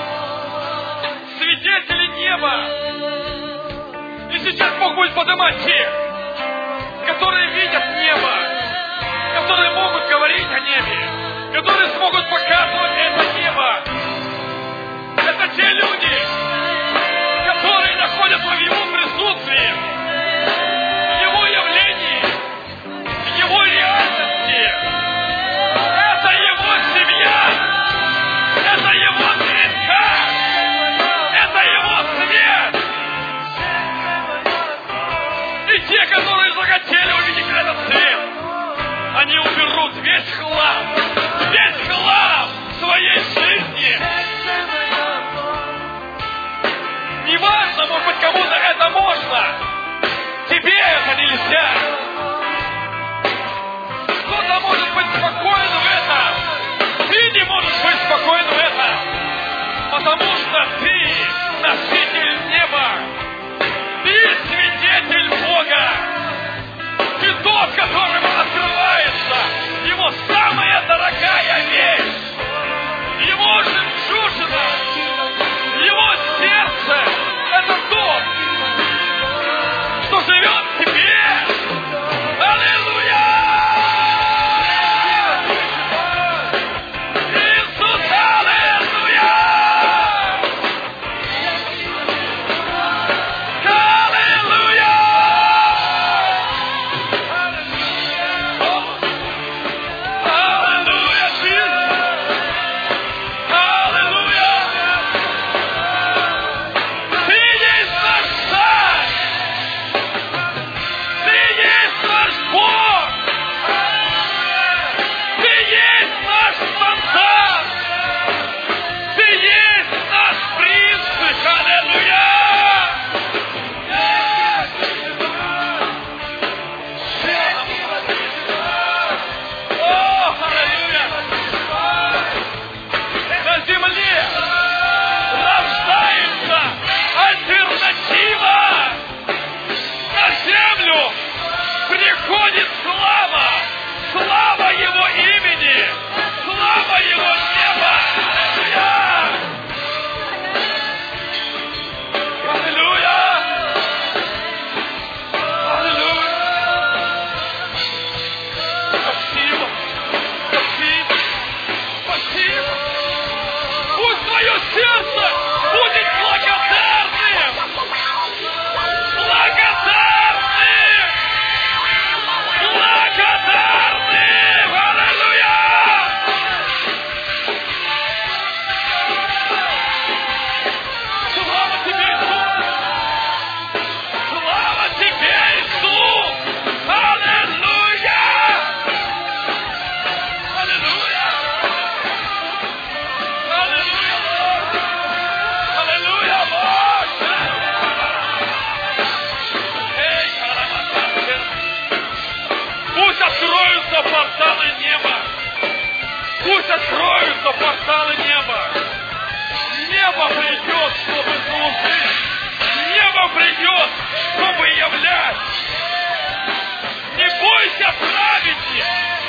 Свидетели неба. И сейчас Бог будет поднимать тех, которые видят небо, которые могут говорить о небе, которые смогут показывать это небо. Это те люди, которые находятся в Его присутствии, в Его явлении, в Его реальности. Это Его семья, это Его ДНК, это Его свет. И те, которые захотели увидеть этот свет, они уберут весь хлам, весь хлам своей жизни. Неважно, может быть, кому-то это можно, тебе это нельзя. Кто-то может быть спокоен в этом, ты не можешь быть спокоен в этом, потому что ты носитель неба, ты свидетель Бога. Ты тот, которому открывается Его самая дорогая вещь, Его жемчужина, Его сердце. Это тот, что живет в тебе. Аллилуйя! Иисус, аллилуйя! Аллилуйя! Приходит слава, слава Его имени, слава Его неба. Аллилуйя! Аллилуйя! Спасибо, спасибо, спасибо. Пусть твое сердце будет благодарным, благодарным. Благодарны! Аллилуйя! Слава Тебе, Иисус! Слава Тебе, Иисус! Аллилуйя! Аллилуйя! Аллилуйя! Аллилуйя, Боже! Эй, Караматаркер! Пусть откроются порталы неба. Пусть откроются порталы неба. Небо придет, чтобы служить. Небо небо придет, чтобы являть. Не бойся, праведник,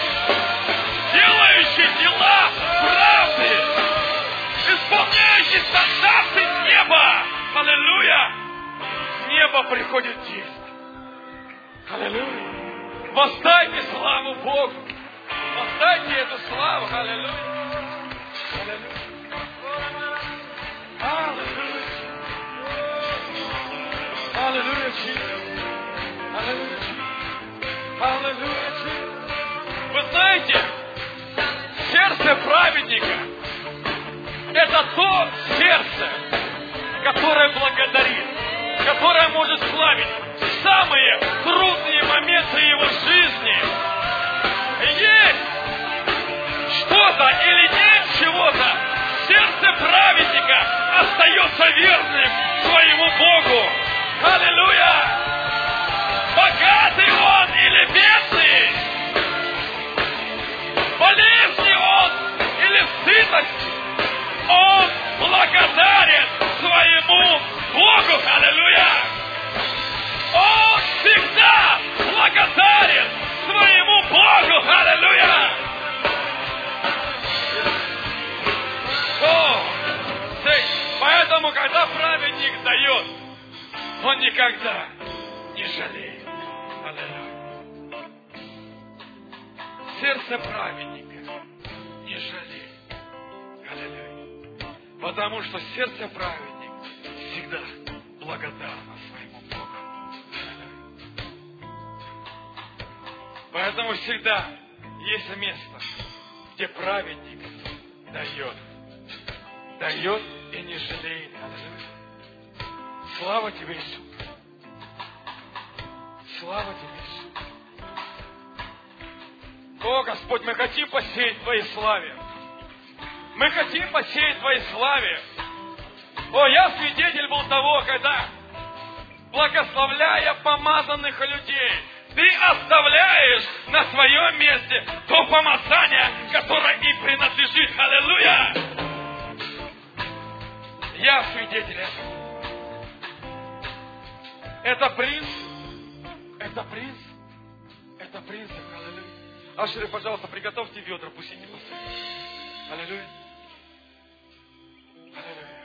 делающий дела правды, исполняющий стандарты неба. Аллилуйя! Небо приходит действовать. Аллилуйя! Воздайте славу Богу. Воздайте эту славу. Аллилуйя! Аллилуйя! Аллилуйя! Аллилуйя! Аллилуйя! Аллилуйя! Вы знаете, сердце праведника — это то сердце, которое благодарит, которое может славить в самые трудные моменты его жизни. Есть что-то или нет чего-то, сердце праведника остается верным своему Богу. Аллилуйя! Богатый он или бедный, болезни он или в сытости, он благодарен своему Богу. Аллилуйя! Он всегда благодарен своему Богу. Аллилуйя! О, поэтому, когда праведник дает, он никогда не жалеет. Аллилуйя! Сердце праведника не жалеет. Аллилуйя! Потому что сердце праведника всегда благодарно своему Богу. Поэтому всегда есть место, где праведник дает. Дает и не жалеет. Аллилуйя! Слава тебе, Иисус! Слава тебе, Иисус! О, Господь, мы хотим посеять в Твоей славе. Мы хотим посеять в Твоей славе. О, я свидетель был того, когда, благословляя помазанных людей, ты оставляешь на своем месте то помазание, которое им принадлежит. Аллилуйя! Я свидетель этого. Это принц. Это принц. Это принц. Аллилуйя. Ашеры, пожалуйста, приготовьте ведра, пустите посадить. Аллилуйя. Аллилуйя.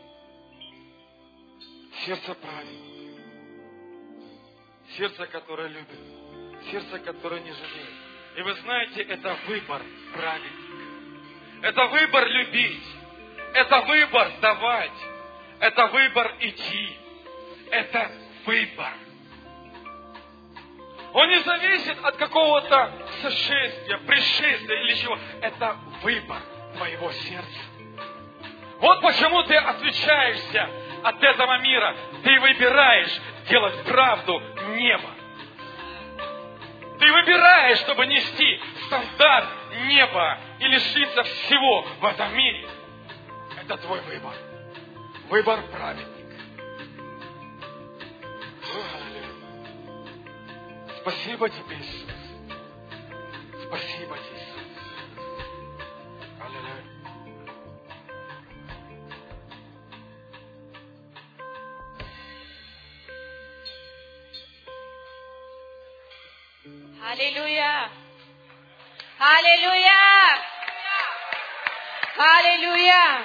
Сердце праведника. Сердце, которое любит. Сердце, которое не жалеет. И вы знаете, это выбор праведника. Это выбор любить. Это выбор давать. Это выбор идти. Это выбор. Он не зависит от какого-то сошествия, пришествия или чего. Это выбор твоего сердца. Вот почему ты отвечаешься от этого мира. Ты выбираешь делать правду неба. Ты выбираешь, чтобы нести стандарт неба и лишиться всего в этом мире. Это твой выбор. Выбор праведника. Спасибо тебе, Иисус. Спасибо тебе, Иисус. Аллилуйя. Аллилуйя! Аллилуйя! Аллилуйя!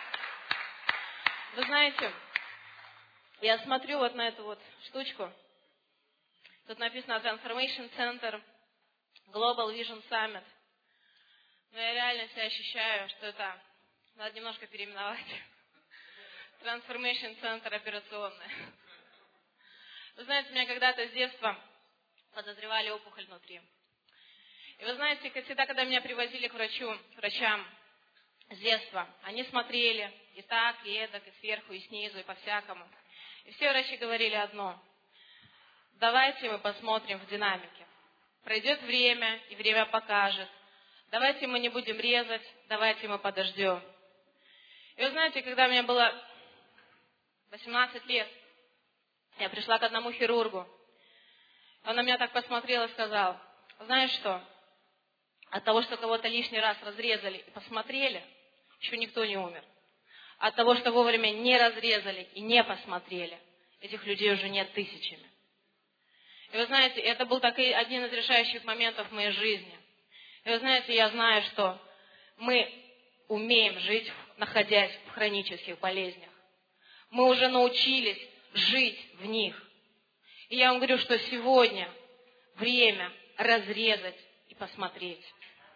Вы знаете, я смотрю вот на эту вот штучку. Тут написано Transformation Center, Global Vision Summit. Но я реально себя ощущаю, что это надо немножко переименовать. Transformation Center операционная. Вы знаете, меня когда-то с детства подозревали опухоль внутри. И вы знаете, всегда, когда меня привозили к врачу, к врачам с детства, они смотрели и так, и эдак, и сверху, и снизу, и по-всякому. И все врачи говорили одно. Давайте мы посмотрим в динамике. Пройдет время, и время покажет. Давайте мы не будем резать, давайте мы подождем. И вы знаете, когда мне было восемнадцать лет, я пришла к одному хирургу. Он на меня так посмотрел и сказал: знаешь что, от того, что кого-то лишний раз разрезали и посмотрели, еще никто не умер. От того, что вовремя не разрезали и не посмотрели, этих людей уже нет тысячами. И вы знаете, это был такой один из решающих моментов в моей жизни. И вы знаете, я знаю, что мы умеем жить, находясь в хронических болезнях. Мы уже научились жить в них. И я вам говорю, что сегодня время разрезать и посмотреть.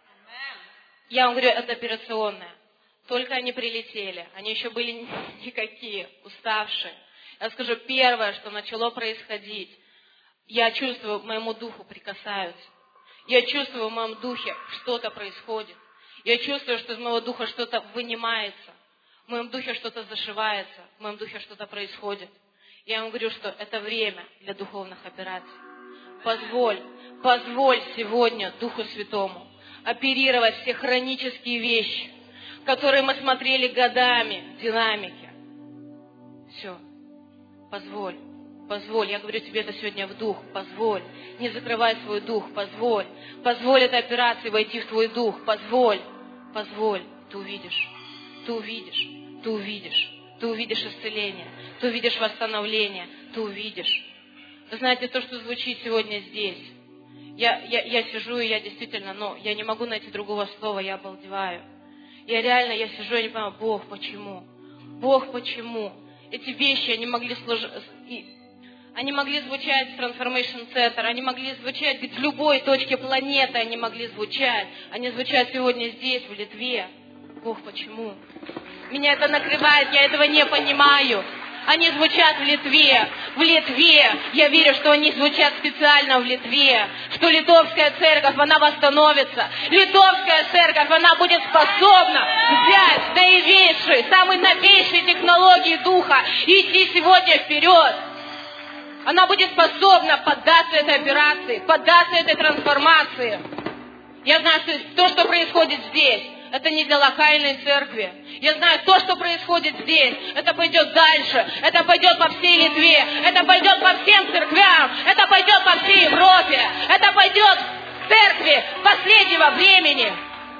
Я вам говорю, это операционное. Только они прилетели, они еще были никакие, уставшие. Я скажу, первое, что начало происходить, я чувствую, моему духу прикасаются. Я чувствую, в моем духе что-то происходит. Я чувствую, что из моего духа что-то вынимается. В моем духе что-то зашивается. В моем духе что-то происходит. Я вам говорю, что это время для духовных операций. Позволь, позволь сегодня Духу Святому оперировать все хронические вещи, которые мы смотрели годами в динамике. Все. Позволь. Позволь, я говорю тебе это сегодня в дух, позволь, не закрывай свой дух, позволь, позволь этой операции войти в твой дух, позволь, позволь, ты увидишь, ты увидишь, ты увидишь, ты увидишь исцеление, ты увидишь восстановление, ты увидишь. Вы знаете, то, что звучит сегодня здесь, я, я, я сижу, и я действительно, ну, я не могу найти другого слова, я обалдеваю. Я реально, я сижу, я не понимаю, Бог, почему? Бог, почему? Эти вещи, они могли сложиться... Они могли звучать в Transformation Center, они могли звучать в любой точке планеты, они могли звучать. Они звучат сегодня здесь, в Литве. Бог, почему? Меня это накрывает, я этого не понимаю. Они звучат в Литве. В Литве. Я верю, что они звучат специально в Литве. Что литовская церковь, она восстановится. Литовская церковь, она будет способна взять наивейшие, самые новейшие технологии Духа и идти сегодня вперед. Она будет способна поддаться этой операции, поддаться этой трансформации. Я знаю, что то, что происходит здесь, это не для локальной церкви. Я знаю, то, что происходит здесь, это пойдет дальше, это пойдет по всей Литве, это пойдет по всем церквям, это пойдет по всей Европе, это пойдет в церкви последнего времени.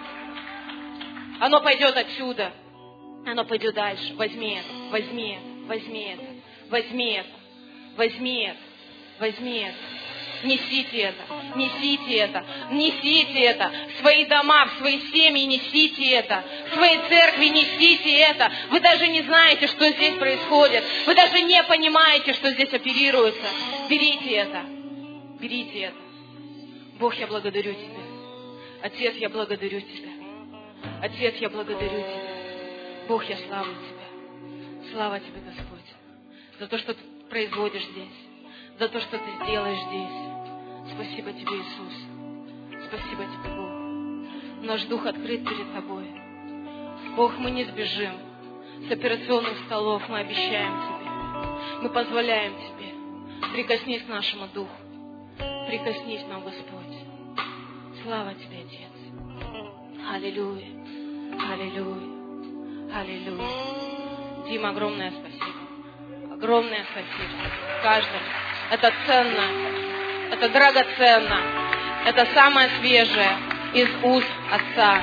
Оно пойдет отсюда, оно пойдет дальше. Возьми это, возьми это, возьми это, возьми это. Возьми это, возьми это, несите это, несите это, несите это, в свои дома, в свои семьи несите это, в свои церкви несите это. Вы даже не знаете, что здесь происходит, вы даже не понимаете, что здесь оперируется. Берите это, берите это. Бог, я благодарю Тебя. Отец, я благодарю Тебя. Отец, я благодарю Тебя. Бог, я славлю Тебя. Слава Тебе, Господь, за то, что Ты производишь здесь, за то, что Ты сделаешь здесь. Спасибо Тебе, Иисус. Спасибо Тебе, Бог. Наш дух открыт перед Тобой. Бог, мы не сбежим с операционных столов, мы обещаем Тебе. Мы позволяем Тебе. Прикоснись к нашему духу. Прикоснись нам, Господь. Слава Тебе, Отец. Аллилуйя. Аллилуйя. Аллилуйя. Дима, огромное спасибо. Огромное спасибо каждому. Это ценно, это драгоценно, это самое свежее из уст Отца.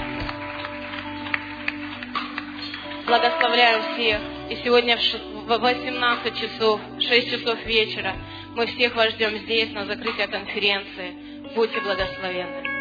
Благословляю всех. И сегодня в восемнадцать часов, в шесть часов вечера мы всех вас ждем здесь на закрытие конференции. Будьте благословенны.